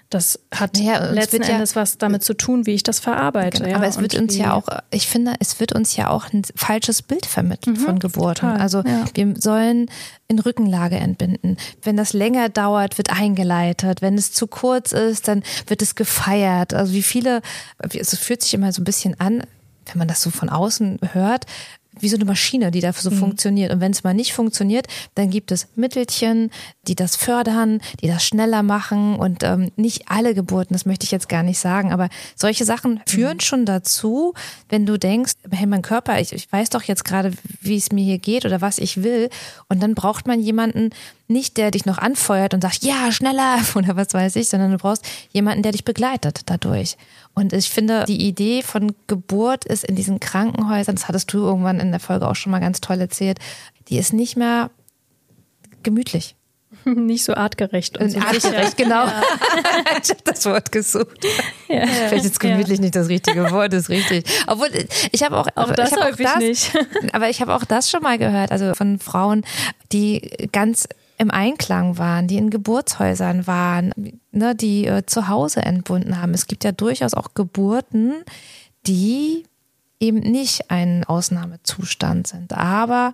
Das hat ja, letzten ja, Endes was damit zu tun, wie ich das verarbeite. Genau, ja, aber es wird uns wie, ja auch, ich finde, es wird uns ja auch ein falsches Bild vermittelt mhm, von Geburten. Total, also ja. wir sollen in Rückenlage entbinden. Wenn das länger dauert, wird eingeleitet. Wenn es zu kurz ist, dann wird es gefeiert. Also wie viele, es fühlt sich immer so ein bisschen an, wenn man das so von außen hört, wie so eine Maschine, die dafür so mhm. funktioniert. Und wenn es mal nicht funktioniert, dann gibt es Mittelchen, die das fördern, die das schneller machen und ähm, nicht alle Geburten, das möchte ich jetzt gar nicht sagen, aber solche Sachen führen mhm. schon dazu, wenn du denkst, hey, mein Körper, ich, ich weiß doch jetzt gerade, wie es mir hier geht oder was ich will, und dann braucht man jemanden, nicht der dich noch anfeuert und sagt, ja, schneller oder was weiß ich, sondern du brauchst jemanden, der dich begleitet dadurch. Und ich finde, die Idee von Geburt ist in diesen Krankenhäusern, das hattest du irgendwann in der Folge auch schon mal ganz toll erzählt, die ist nicht mehr gemütlich. Nicht so artgerecht. Und so artgerecht, genau. Ja. Ich habe das Wort gesucht. Ja. Vielleicht ist gemütlich ja. nicht das richtige Wort, ist richtig. Obwohl, ich habe auch, auch das ich hab häufig auch das, nicht. Aber ich habe auch das schon mal gehört, also von Frauen, die ganz im Einklang waren, die in Geburtshäusern waren, ne, die äh, zu Hause entbunden haben. Es gibt ja durchaus auch Geburten, die eben nicht ein Ausnahmezustand sind. Aber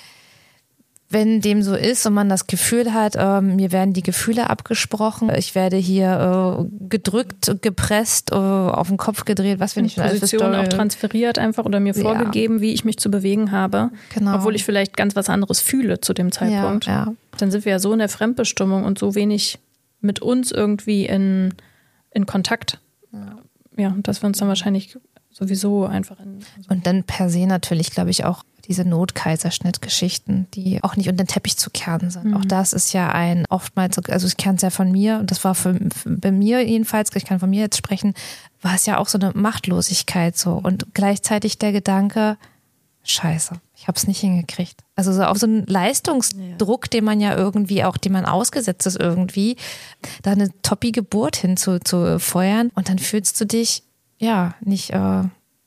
wenn dem so ist und man das Gefühl hat, äh, mir werden die Gefühle abgesprochen, ich werde hier äh, gedrückt, gepresst, äh, auf den Kopf gedreht, was will ich alles Position auch transferiert einfach oder mir vorgegeben, ja. wie ich mich zu bewegen habe, genau. obwohl ich vielleicht ganz was anderes fühle zu dem Zeitpunkt. Ja, ja. Dann sind wir ja so in der Fremdbestimmung und so wenig mit uns irgendwie in, in Kontakt. Ja. ja, dass wir uns dann wahrscheinlich sowieso einfach in... Also und dann per se natürlich, glaube ich, auch diese Notkaiserschnittgeschichten, die auch nicht unter den Teppich zu kehren sind. Mhm. Auch das ist ja ein oftmals, also ich kenne es ja von mir und das war für, für, bei mir jedenfalls, ich kann von mir jetzt sprechen, war es ja auch so eine Machtlosigkeit so und gleichzeitig der Gedanke, scheiße, ich habe es nicht hingekriegt. Also so auch so ein Leistungsdruck, ja. den man ja irgendwie auch, dem man ausgesetzt ist irgendwie, da eine Toppi-Geburt hin zu, zu feuern und dann fühlst du dich ja nicht, äh,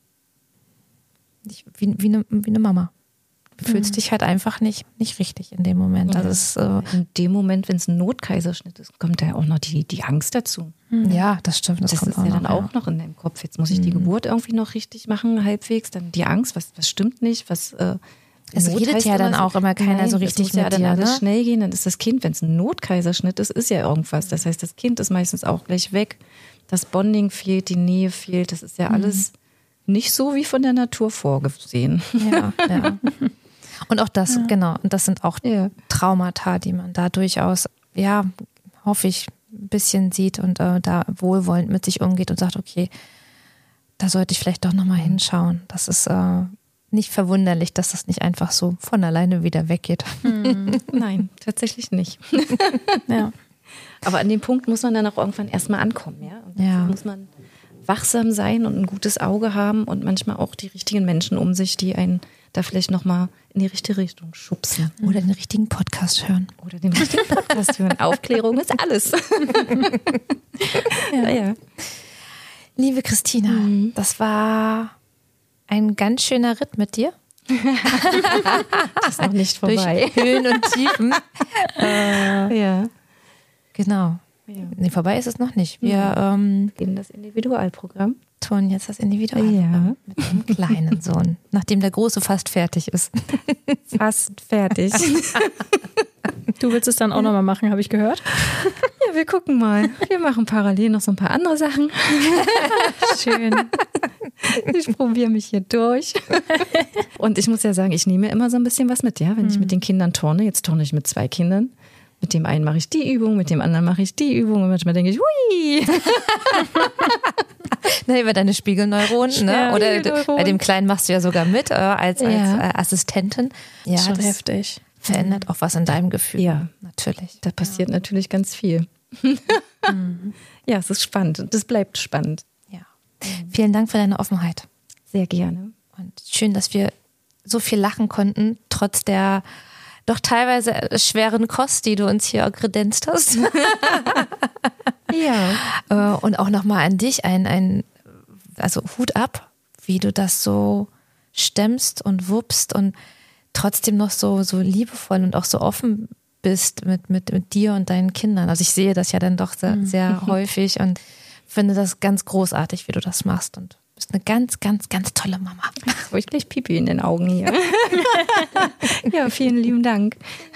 nicht wie, wie, eine, wie eine Mama. Du fühlst mhm. dich halt einfach nicht, nicht richtig in dem Moment. Ja. Also es, äh, in dem Moment, wenn es ein Notkaiserschnitt ist, kommt ja auch noch die, die Angst dazu. Mhm. Ja, das stimmt. Das, das kommt ist auch ja noch, dann auch ja. noch in deinem Kopf. Jetzt muss ich die mhm. Geburt irgendwie noch richtig machen, halbwegs. Dann die Angst, was, was stimmt nicht, was äh, es Not redet ja dann auch immer keiner Nein, so richtig es muss mit ja dann dir, alles ne? schnell gehen, dann ist das Kind, wenn es ein Notkaiserschnitt ist, ist ja irgendwas. Das heißt, das Kind ist meistens auch gleich weg. Das Bonding fehlt, die Nähe fehlt. Das ist ja alles mhm. nicht so wie von der Natur vorgesehen. Ja, ja. Und auch das, ja. genau. Und das sind auch ja. Traumata, die man da durchaus, ja, hoffe ich, ein bisschen sieht und äh, da wohlwollend mit sich umgeht und sagt, okay, da sollte ich vielleicht doch nochmal hinschauen. Das ist äh, nicht verwunderlich, dass das nicht einfach so von alleine wieder weggeht. Hm. Nein, tatsächlich nicht. ja. Aber an dem Punkt muss man dann auch irgendwann erstmal ankommen, ja. Und ja. muss man wachsam sein und ein gutes Auge haben und manchmal auch die richtigen Menschen um sich, die einen da vielleicht nochmal in die richtige Richtung schubsen. Oder den richtigen Podcast hören. Oder den richtigen Podcast hören. Aufklärung ist alles. ja. Ja. Liebe Christina, mhm. das war ein ganz schöner Ritt mit dir. Das ist noch nicht vorbei. Durch Höhen und Tiefen. äh, ja. Genau. Ja. Nee, vorbei ist es noch nicht. Wir ja. ähm, gehen das Individualprogramm. Tun jetzt das Individualprogramm ja. mit dem kleinen Sohn, nachdem der Große fast fertig ist. Fast fertig. Du willst es dann auch nochmal machen, habe ich gehört. Ja, wir gucken mal. Wir machen parallel noch so ein paar andere Sachen. Schön. Ich probiere mich hier durch. Und ich muss ja sagen, ich nehme immer so ein bisschen was mit, ja, wenn mhm. ich mit den Kindern turne. Jetzt turne ich mit zwei Kindern. Mit dem einen mache ich die Übung, mit dem anderen mache ich die Übung und manchmal denke ich, hui! Na, über deine Spiegelneuronen, ne? Oder bei dem Kleinen machst du ja sogar mit äh, als, als ja. äh, Assistentin. Ja, schon das heftig. Verändert auch was in deinem Gefühl. Ja, natürlich. Da passiert ja. natürlich ganz viel. mhm. Ja, es ist spannend und es bleibt spannend. Ja. Mhm. Vielen Dank für deine Offenheit. Sehr gerne. Und schön, dass wir so viel lachen konnten, trotz der doch teilweise schweren Kost, die du uns hier kredenzt hast. Ja. Und auch nochmal an dich ein, ein, also Hut ab, wie du das so stemmst und wuppst und trotzdem noch so, so liebevoll und auch so offen bist mit, mit, mit dir und deinen Kindern. Also ich sehe das ja dann doch sehr, sehr häufig und finde das ganz großartig, wie du das machst und bist eine ganz, ganz, ganz tolle Mama. Jetzt habe ich gleich Pipi in den Augen hier. Ja, vielen lieben Dank.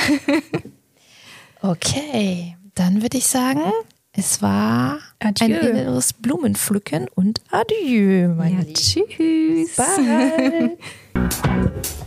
Okay, dann würde ich sagen, es war Adieu. ein inneres Blumenpflücken und Adieu, meine Ja, Lieben. tschüss. Bye.